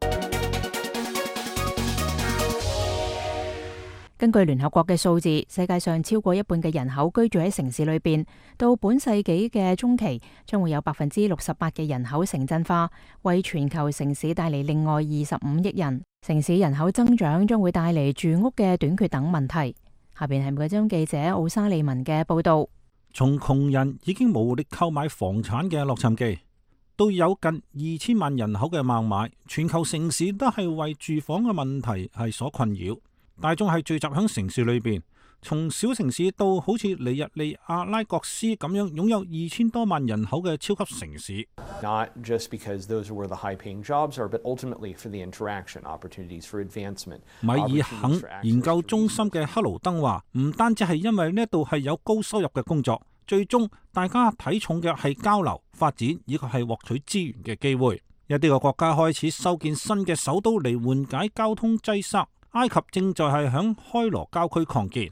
根據聯合國嘅數字，世界上超過一半嘅人口居住喺城市裏邊。到本世紀嘅中期，將會有68%嘅人口城鎮化，為全球城市帶嚟另外25億人。城市人口增長將會帶嚟住屋嘅短缺等問題。下邊係美國之音記者奧沙利文嘅報導。 從窮人已經無力購買房產嘅洛杉磯，到有近2000萬人口嘅孟買，全球城市都係為住房嘅問題係所困擾。大眾係聚集喺城市裏邊，從小城市到好似尼日利亞拉各斯咁樣擁有2000多萬人口嘅超級城市。 Not just because those were the high-paying jobs, but ultimately for the interaction opportunities for advancement. 米爾肯研究中心嘅克勞登話，唔單止係因為呢度係有高收入嘅工作，最終大家睇重嘅係交流、發展以及係獲取資源嘅機會。一啲個國家開始修建新嘅首都嚟緩解交通擠塞。埃及正在係響開羅郊區擴建。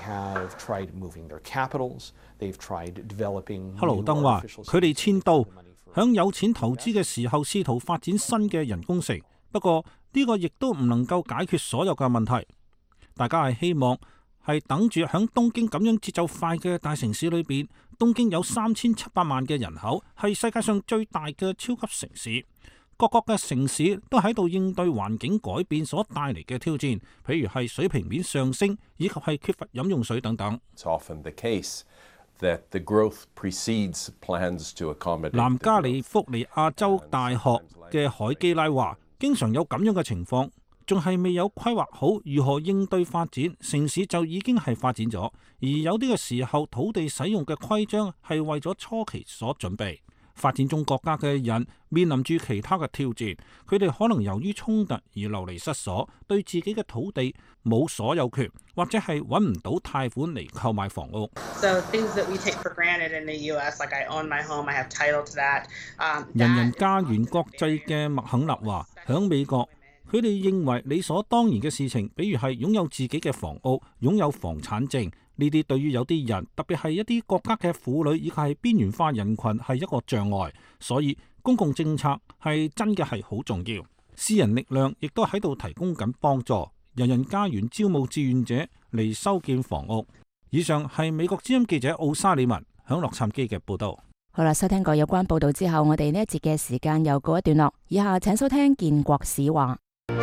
克勞登話：佢哋遷都響有錢投資嘅時候，試圖發展新嘅人工城。不過呢個亦都唔能夠解決所有嘅問題。大家係希望係等住響東京咁樣節奏快嘅大城市裏邊，東京有3700萬嘅人口，係世界上最大嘅超級城市。 各國嘅城市都喺度應對環境改變所帶嚟嘅挑戰，譬如係水平面上升，以及係缺乏飲用水等等。南加利福尼亞州大學嘅海基拉話，經常有咁樣嘅情況，仲係未有規劃好如何應對發展，城市就已經係發展咗，而有啲嘅時候土地使用嘅規章係為咗初期所準備。發展中國家嘅人面臨住其他嘅挑戰，佢哋可能由於衝突而流離失所，對自己嘅土地冇所有權，或者係揾唔到貸款嚟購買房屋。人人家園國際嘅麥肯納話，響美國，佢哋認為理所當然嘅事情，比如係擁有自己嘅房屋、擁有房產證。呢啲對於有啲人，特別係一啲國家嘅婦女以及係邊緣化人群係一個障礙，所以公共政策係真嘅係好重要。私人力量亦都喺度提供緊幫助，人人家園招募志願者嚟修建房屋。以上係美國之音記者奧沙里文響洛杉磯嘅報道。 好啦，收聽過有關報道之後，我哋呢一節嘅時間又告一段落。以下請收聽建國史話。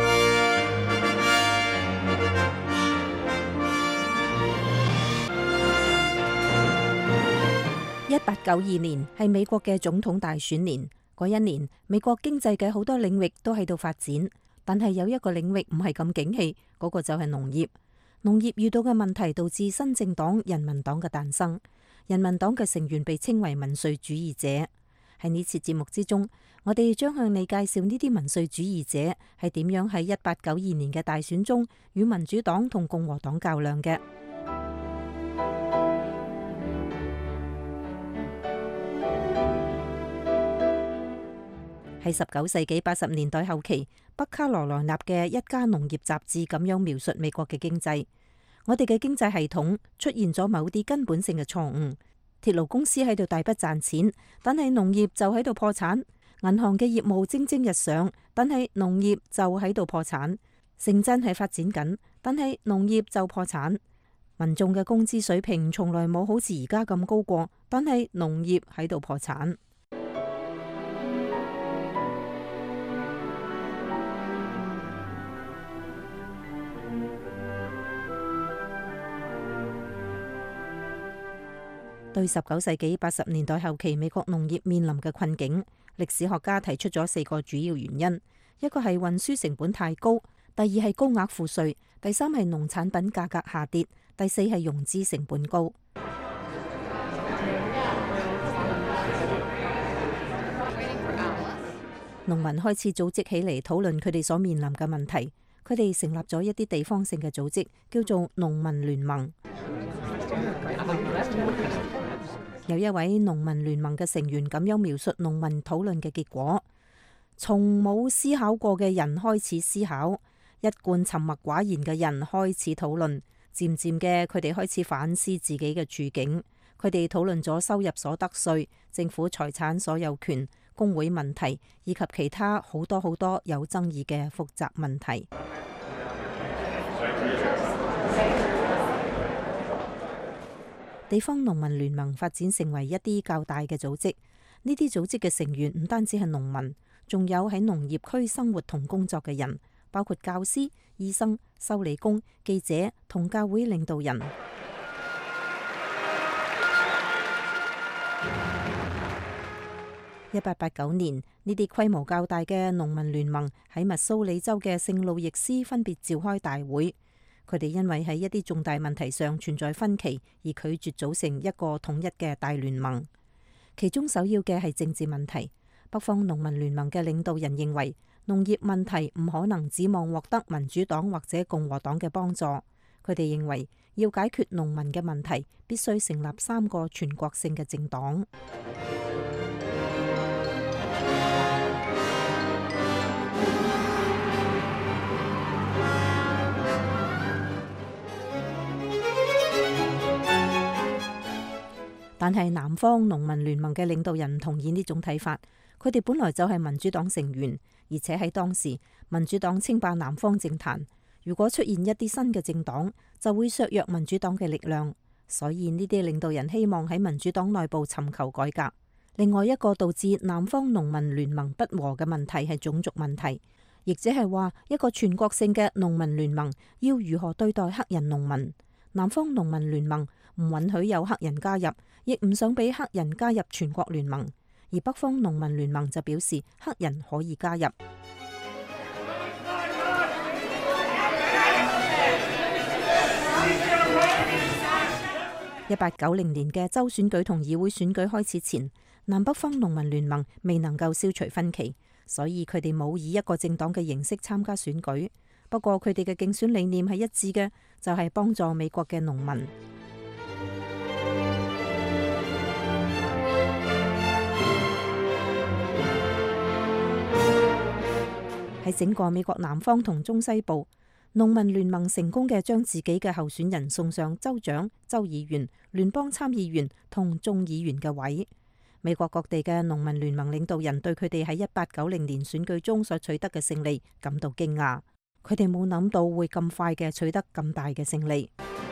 1892年係美國嘅總統大選年，嗰一年美國經濟嘅好多領域都喺度發展，但係有一個領域唔係咁景氣，嗰個就係農業。農業遇到嘅問題導致新政黨人民黨嘅誕生，人民黨嘅成員被稱為民粹主義者。喺呢次節目之中，我哋將向你介紹呢啲民粹主義者係點樣喺1892年嘅大選中與民主黨同共和黨較量嘅。喺19世紀80年代後期，北卡羅來納嘅一家農業雜誌咁樣描述美國嘅經濟：我哋嘅經濟系統出現咗某啲根本性嘅錯誤，鐵路公司喺度大筆賺錢，但係農業就喺度破產；銀行嘅業務蒸蒸日上，但係農業就喺度破產；城鎮係發展緊，但係農業就破產；民眾嘅工資水平從來冇好似而家咁高過，但係農業喺度破產。對19世紀80年代後期美國農業面臨嘅困境，歷史學家提出咗4個主要原因：一個係運輸成本太高，第二係高額賦稅，第三係農產品價格下跌，第四係融資成本高。農民開始組織起嚟討論佢哋所面臨嘅問題，佢哋成立咗一啲地方性嘅組織，叫做農民聯盟。有一位農民聯盟嘅成員咁樣描述農民討論嘅結果：從冇思考過嘅人開始思考，一貫沉默寡言嘅人開始討論，漸漸嘅佢哋開始反思自己嘅處境。佢哋討論咗收入所得稅、政府財產所有權、工會問題以及其他好多好多有爭議嘅複雜問題。地方農民聯盟發展成為一啲較大嘅組織，呢啲組織嘅成員唔單止係農民，仲有喺農業區生活同工作嘅人，包括教師、醫生、修理工、記者同教會領導人。1889年，呢啲規模較大嘅農民聯盟喺密蘇里州嘅聖路易斯分別召開大會。佢哋因為喺一啲重大問題上存在分歧，而拒絕組成一個統一嘅大聯盟。其中首要嘅係政治問題。北方農民聯盟嘅領導人認為，農業問題唔可能指望獲得民主黨或者共和黨嘅幫助。佢哋認為，要解決農民嘅問題，必須成立3個全國性嘅政黨。但係南方農民聯盟嘅領導人唔同意呢種睇法，佢哋本來就係民主黨成員，而且喺當時民主黨稱霸南方政壇，如果出現一啲新嘅政黨，就會削弱民主黨嘅力量，所以呢啲領導人希望喺民主黨內部尋求改革。 另外一個導致南方農民聯盟不和嘅問題係種族問題，亦即係話一個全國性嘅農民聯盟要如何對待黑人農民。南方農民聯盟唔允許有黑人加入，亦唔想俾黑人加入全國聯盟，而北方農民聯盟就表示黑人可以加入。1890年嘅州選舉同議會選舉開始前，南北方農民聯盟未能夠消除分歧，所以佢哋冇以一個政黨嘅形式參加選舉。不過佢哋嘅競選理念係一致嘅，就係幫助美國嘅農民。喺整個美國南方同中西部，農民聯盟成功嘅將自己嘅候選人送上州長、州議員、聯邦參議員同眾議員嘅位。美國各地嘅農民聯盟領導人對佢哋喺1890年選舉中所取得嘅勝利感到驚訝，佢哋冇諗到會咁快嘅取得咁大嘅勝利。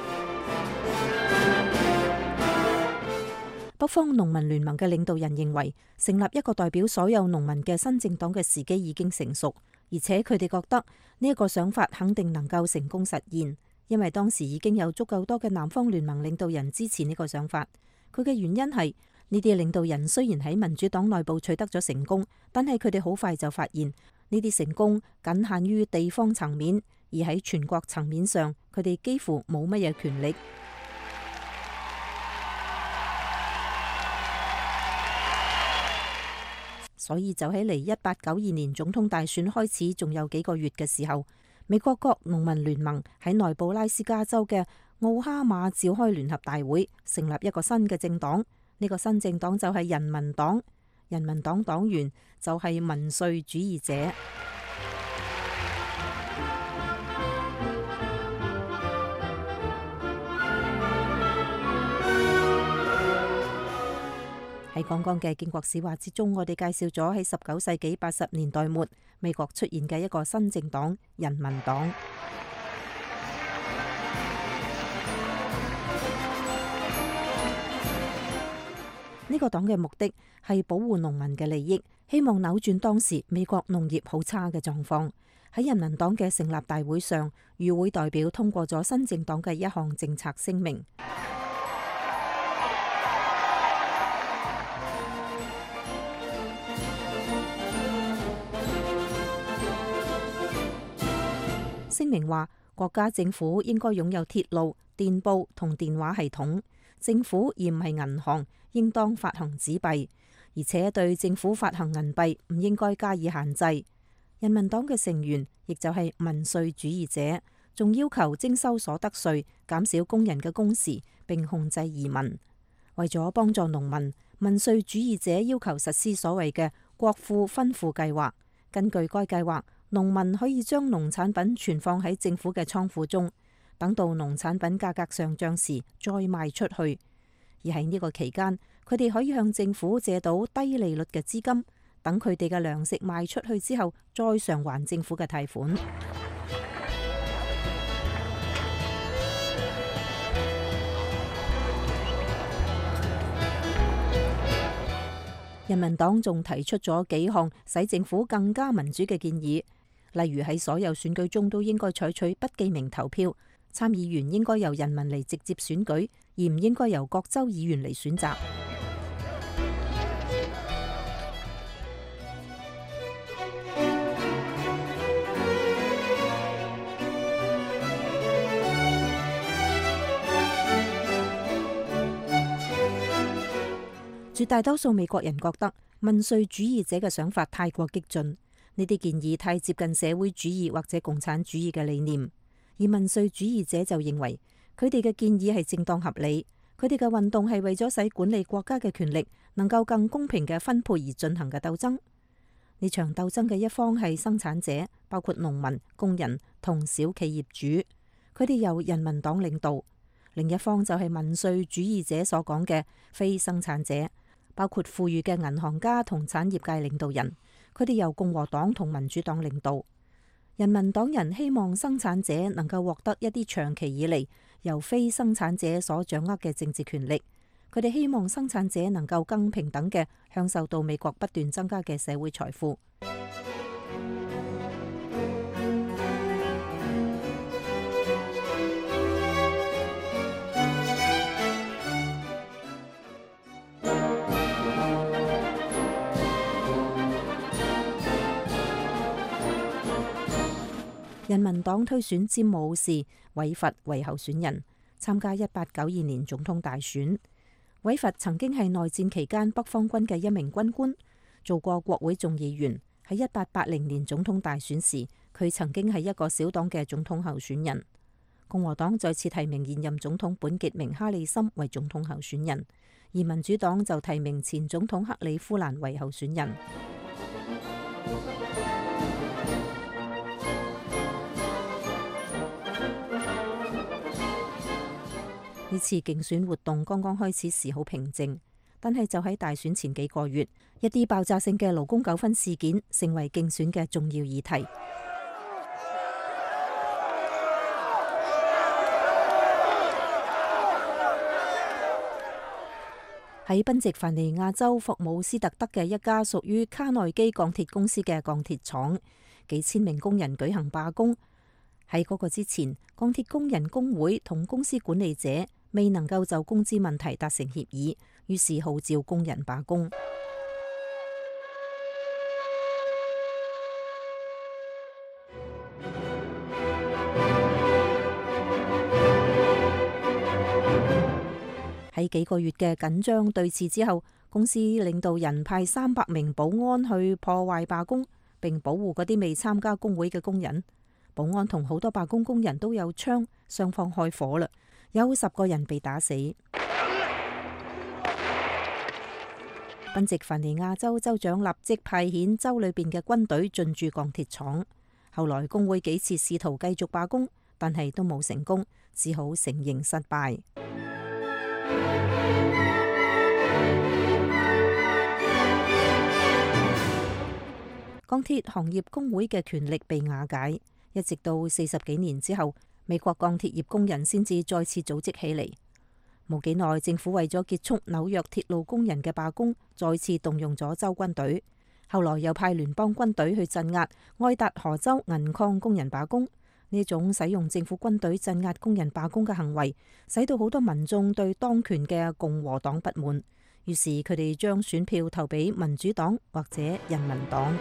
北方農民聯盟嘅領導人認為，成立一個代表所有農民嘅新政黨嘅時機已經成熟，而且佢哋覺得呢一個想法肯定能夠成功實現，因為當時已經有足夠多嘅南方聯盟領導人支持呢個想法。佢嘅原因係呢啲領導人雖然喺民主黨內部取得咗成功，但係佢哋好快就發現呢啲成功僅限於地方層面，而喺全國層面上，佢哋幾乎冇乜嘢權力。所以就喺離1892年總統大選開始仲有幾個月嘅時候，美國各農民聯盟喺內布拉斯加州嘅奧哈馬召開聯合大會，成立一個新嘅政黨。呢個新政黨就係人民黨，人民黨黨員就係民粹主義者。喺剛剛嘅建國史話之中，我哋介紹咗喺19世紀80年代末美國出現嘅一個新政黨——人民黨。呢個黨嘅目的係保護農民嘅利益，希望扭轉當時美國農業好差嘅狀況。喺人民黨嘅成立大會上，與會代表通過咗新政黨嘅一項政策聲明。聲明話，國家政府應該擁有鐵路、電報同電話系統。政府而唔係銀行，應當發行紙幣，而且對政府發行銀幣唔應該加以限制。人民黨嘅成員，亦就係民粹主義者，仲要求徵收所得稅，減少工人嘅工時，並控制移民。為咗幫助農民，民粹主義者要求實施所謂嘅國庫分庫計劃。根據該計劃，農民可以將農產品存放喺政府嘅倉庫中，等到農產品價格上漲時再賣出去。而喺呢個期間，佢哋可以向政府借到低利率嘅資金，等佢哋嘅糧食賣出去之後，再償還政府嘅貸款。人民黨仲提出咗幾項使政府更加民主嘅建議，例如喺所有選舉中都應該採取不記名投票，參議員應該由人民嚟直接選舉，而唔應該由各州議員嚟選擇。絕大多數美國人覺得民粹主義者嘅想法太過激進，呢啲建議太接近社會主義或者共產主義嘅理念，而民粹主義者就認為佢哋嘅建議係正當合理，佢哋嘅運動係為咗使管理國家嘅權力能夠更公平嘅分配而進行嘅鬥爭。呢場鬥爭嘅一方係生產者，包括農民、工人同小企業主，佢哋由人民黨領導；另一方就係民粹主義者所講嘅非生產者，包括富裕嘅銀行家同產業界領導人，佢哋由共和黨同民主黨領導。人民黨人希望生產者能夠獲得一啲長期以嚟由非生產者所掌握嘅政治權力， 佢哋希望生產者能夠更平等嘅享受到美國不斷增加嘅社會財富。人民黨推選詹姆士·韋佛為候選人，參加1892年總統大選。韋佛曾經係內戰期間北方軍嘅一名軍官，做過國會眾議員。喺1880年總統大選時，佢曾經係一個小黨嘅總統候選人。共和黨再次提名現任總統本傑明·哈里森為總統候選人，而民主黨就提名前總統克里夫蘭為候選人。呢次競選活動剛剛開始時好平靜，但係就喺大選前幾個月，一啲爆炸性嘅勞工糾紛事件成為競選嘅重要議題。喺賓夕凡尼亞州霍姆斯特德嘅一家屬於卡內基鋼鐵公司嘅鋼鐵廠，幾千名工人舉行罷工。喺嗰個之前，鋼鐵工人工會同公司管理者未能夠就工資問題達成協議，於是號召工人罷工。喺幾個月嘅緊張對峙之後，公司領導人派300名保安去破壞罷工，並保護嗰啲未參加工會嘅工人。保安同好多罷工工人都有槍，雙方開火啦，有10個人被打死。賓夕凡尼亞州州長立即派遣州裏邊嘅軍隊進駐鋼鐵廠。後來工會幾次試圖繼續罷工，但係都冇成功，只好承認失敗。鋼鐵行業工會嘅權力被瓦解，一直到40幾年之後，美國鋼鐵業工人先至再次組織起嚟。冇幾耐，政府為咗結束紐約鐵路工人嘅罷工，再次動用咗州軍隊。後來又派聯邦軍隊去鎮壓愛達荷州銀礦工人罷工。呢種使用政府軍隊鎮壓工人罷工嘅行為，使到好多民眾對當權嘅共和黨不滿，於是佢哋將選票投俾民主黨或者人民黨。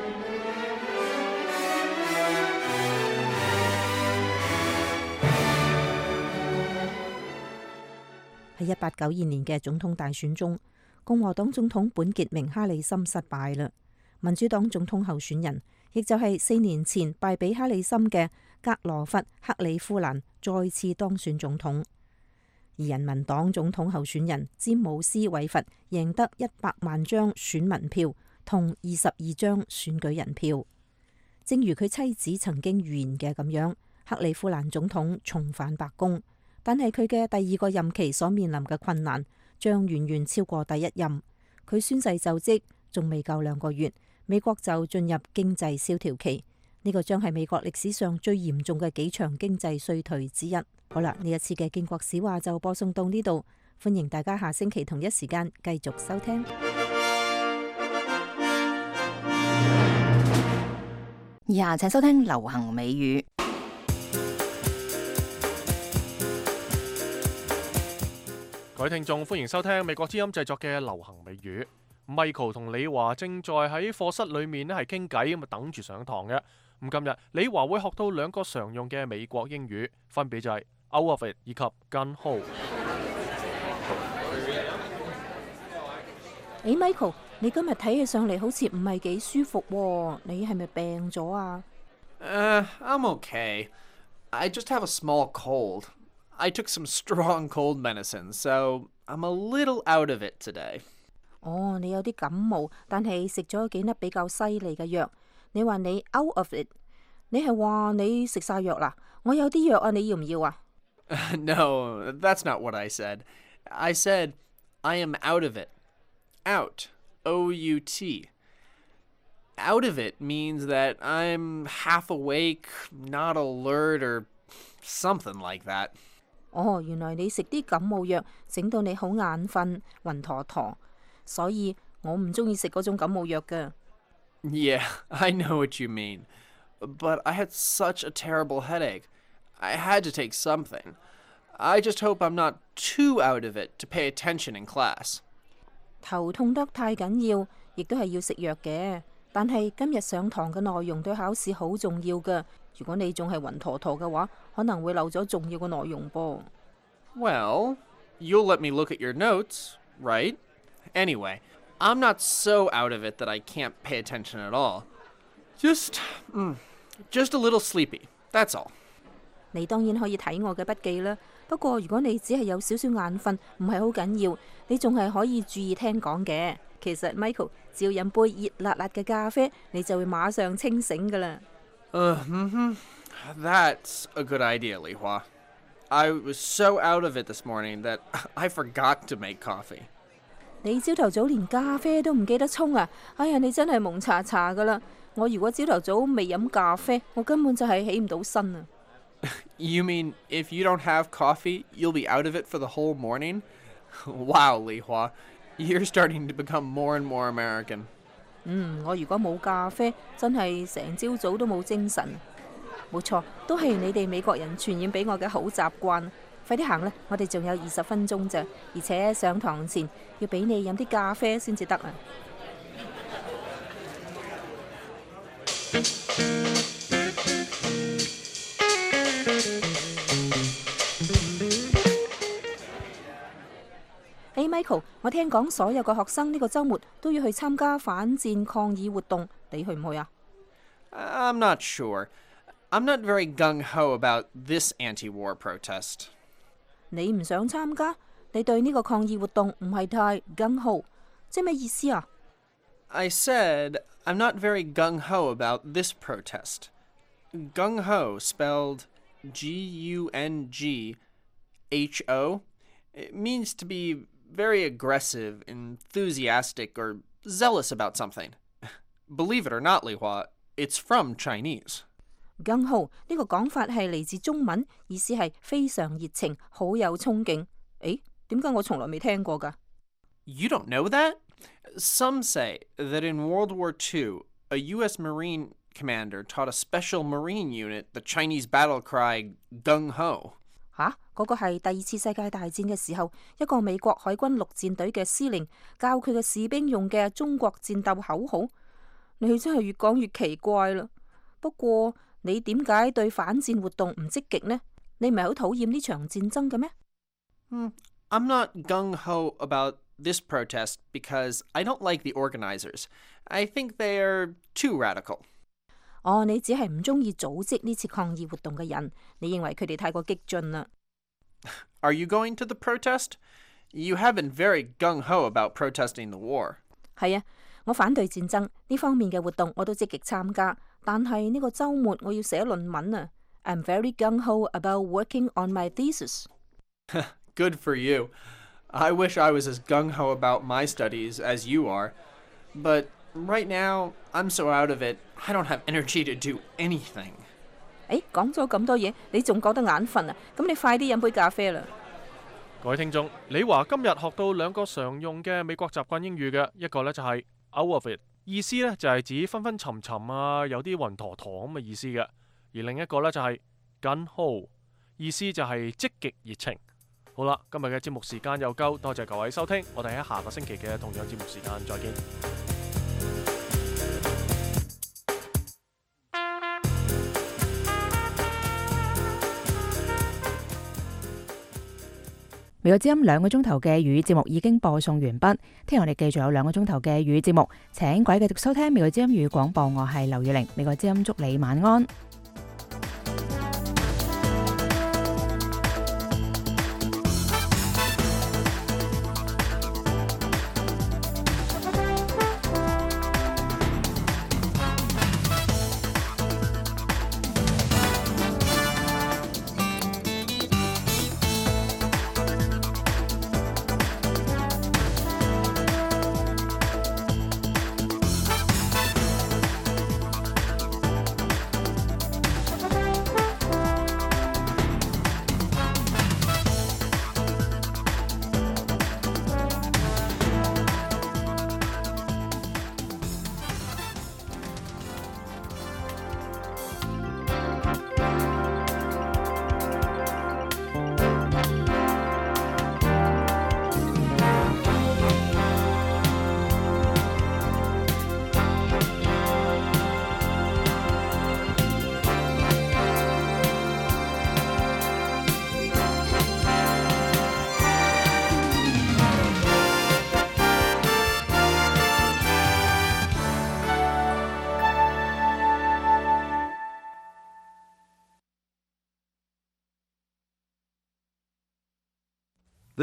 喺1892年嘅總統大選中，共和黨總統本傑明·哈里森失敗啦。民主黨總統候選人，亦就係4年前敗俾哈里森嘅格羅弗·克里夫蘭再次當選總統，而人民黨總統候選人詹姆斯·韋佛贏得100萬張選民票同22張選舉人票。正如佢妻子曾經預言嘅咁樣，克里夫蘭總統重返白宮，但係佢嘅第2個任期所面臨嘅困難將遠遠超過第1任。佢宣誓就職仲未夠2個月，美國就進入經濟蕭條期。呢個將係美國歷史上最嚴重嘅幾場經濟衰退之一。好啦，呢一次嘅建國史話就播送到呢度，歡迎大家下星期同一時間繼續收聽。 以下請收聽流行美語。 各位聽眾，歡迎收聽美國之音製作嘅流行美語。Michael 同李華正在喺課室裏面咧係傾偈，咁啊等住上堂嘅。咁今日李華會學到2個常用嘅美國英語，分別就係 out of it 以及 gun ho。 Michael， 你今日睇起上嚟好似唔係幾舒服喎，你係咪病咗啊 ？I'm okay. I just have a small cold. I took some strong cold medicine, so I'm a little out of it today. 哦，你有啲感冒，但係食咗幾粒比較犀利嘅藥。你話你 out of it， 你係話你食晒藥啦？我有啲藥啊，你要唔要啊 ？No, that's not what I said. I said I am out of it. Out, O-U-T. Out of it means that I'm half awake, not alert, or something like that. 哦，原來你食啲感冒藥，整到你好眼瞓、暈陀陀，所以我唔中意食嗰種感冒藥㗎。 Yeah, I know what you mean. But I had such a terrible headache. I had to take something. I just hope I'm not too out of it to pay attention in class. 頭痛得太緊要，亦都係要食藥嘅。但係今日上堂嘅內容對考試好重要㗎。如果你仲係暈陀陀嘅話，可能會漏咗重要嘅內容噃。 Well, you'll let me look at your notes, right? Anyway, I'm not so out of it that I can't pay attention at all. Just a little sleepy, that's all. 你當然可以睇我嘅筆記啦。不過如果你只係有少少眼瞓，唔係好緊要，你仲係可以注意聽講嘅。其實 Michael 只要飲杯熱辣辣嘅咖啡，你就會馬上清醒㗎啦。 That's a good idea, Li Hua. I was so out of it this morning that I forgot to make coffee. 你朝頭早連咖啡都唔記得沖啊！哎呀，你真係蒙查查㗎啦！我如果朝頭早未飲咖啡，我根本就係起唔到身啊！ You mean if you don't have coffee, you'll be out of it for the whole morning? Wow, Li Hua, you're starting to become more and more American. 我如果冇咖啡，真係成朝早都冇精神。冇錯，都係你哋美國人傳染俾我嘅好習慣。快啲行啦，我哋仲有20分鐘咋，而且上堂前要俾你飲啲咖啡先至得啊！Michael， 我聽講所有嘅學生呢個週末都要去參加反戰抗議活動，你去唔去啊？ I'm not sure. I'm not very gung-ho about this anti-war protest. 你唔想參加？你對呢個抗議活動唔係太 gung-ho， 即係咩意思啊？ I said I'm not very gung-ho about this protest. Gung-ho spelled G-U-N-G-H-O. It means to be very aggressive, enthusiastic, or zealous about something. Believe it or not, Li Hua, it's from Chinese. gung-ho 呢個講法係嚟自中文，意思係非常熱情，好有衝勁。誒，點解我從來未聽過㗎？ You don't know that? Some say that in World War II, a U.S. Marine commander taught a special Marine unit the Chinese battle cry gung-ho. 嚇，嗰個係第2次世界大戰嘅時候，一個美國海軍陸戰隊嘅司令教佢嘅士兵用嘅中國戰鬥口號。你真係越講越奇怪啦。不過你點解對反戰活動唔積極呢？你唔係好討厭呢場戰爭嘅咩 ？I'm not gung-ho about this protest because I don't like the organizers. I think they are too radical. 哦，你只係唔中意組織呢次抗議活動嘅人，你認為佢哋太過激進啦。 Are you going to the protest? You have been very gung-ho about protesting the war. 係啊，我反對戰爭呢方面嘅活動我都積極參加，但係呢個週末我要寫論文啊。I'm very gung-ho about working on my thesis. Good for you. I wish I was as gung-ho about my studies as you are. But right now, I'm so out of it, I don't have energy to do anything. 誒，講咗咁多嘢，你仲覺得眼瞓啊？咁你快啲飲杯咖啡啦！ 各位聽眾，李華今日學到2個常用嘅美國習慣英語嘅，一個呢就係 out of it， 意思呢就係指昏昏沉沉啊，有啲暈陀陀咁嘅意思嘅；而另一個呢就係 gung-ho， 意思就係積極熱情。好啦，今日嘅節目時間又夠，多謝各位收聽，我哋喺下個星期嘅同樣節目時間再見。 美國之音2個鐘頭嘅粵語節目已經播送完畢，聽日我哋繼續有2個鐘頭嘅粵語節目，請各位繼續收聽美國之音粵語廣播，我係劉月玲，美國之音祝你晚安。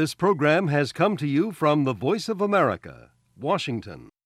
This program has come to you from the Voice of America, Washington.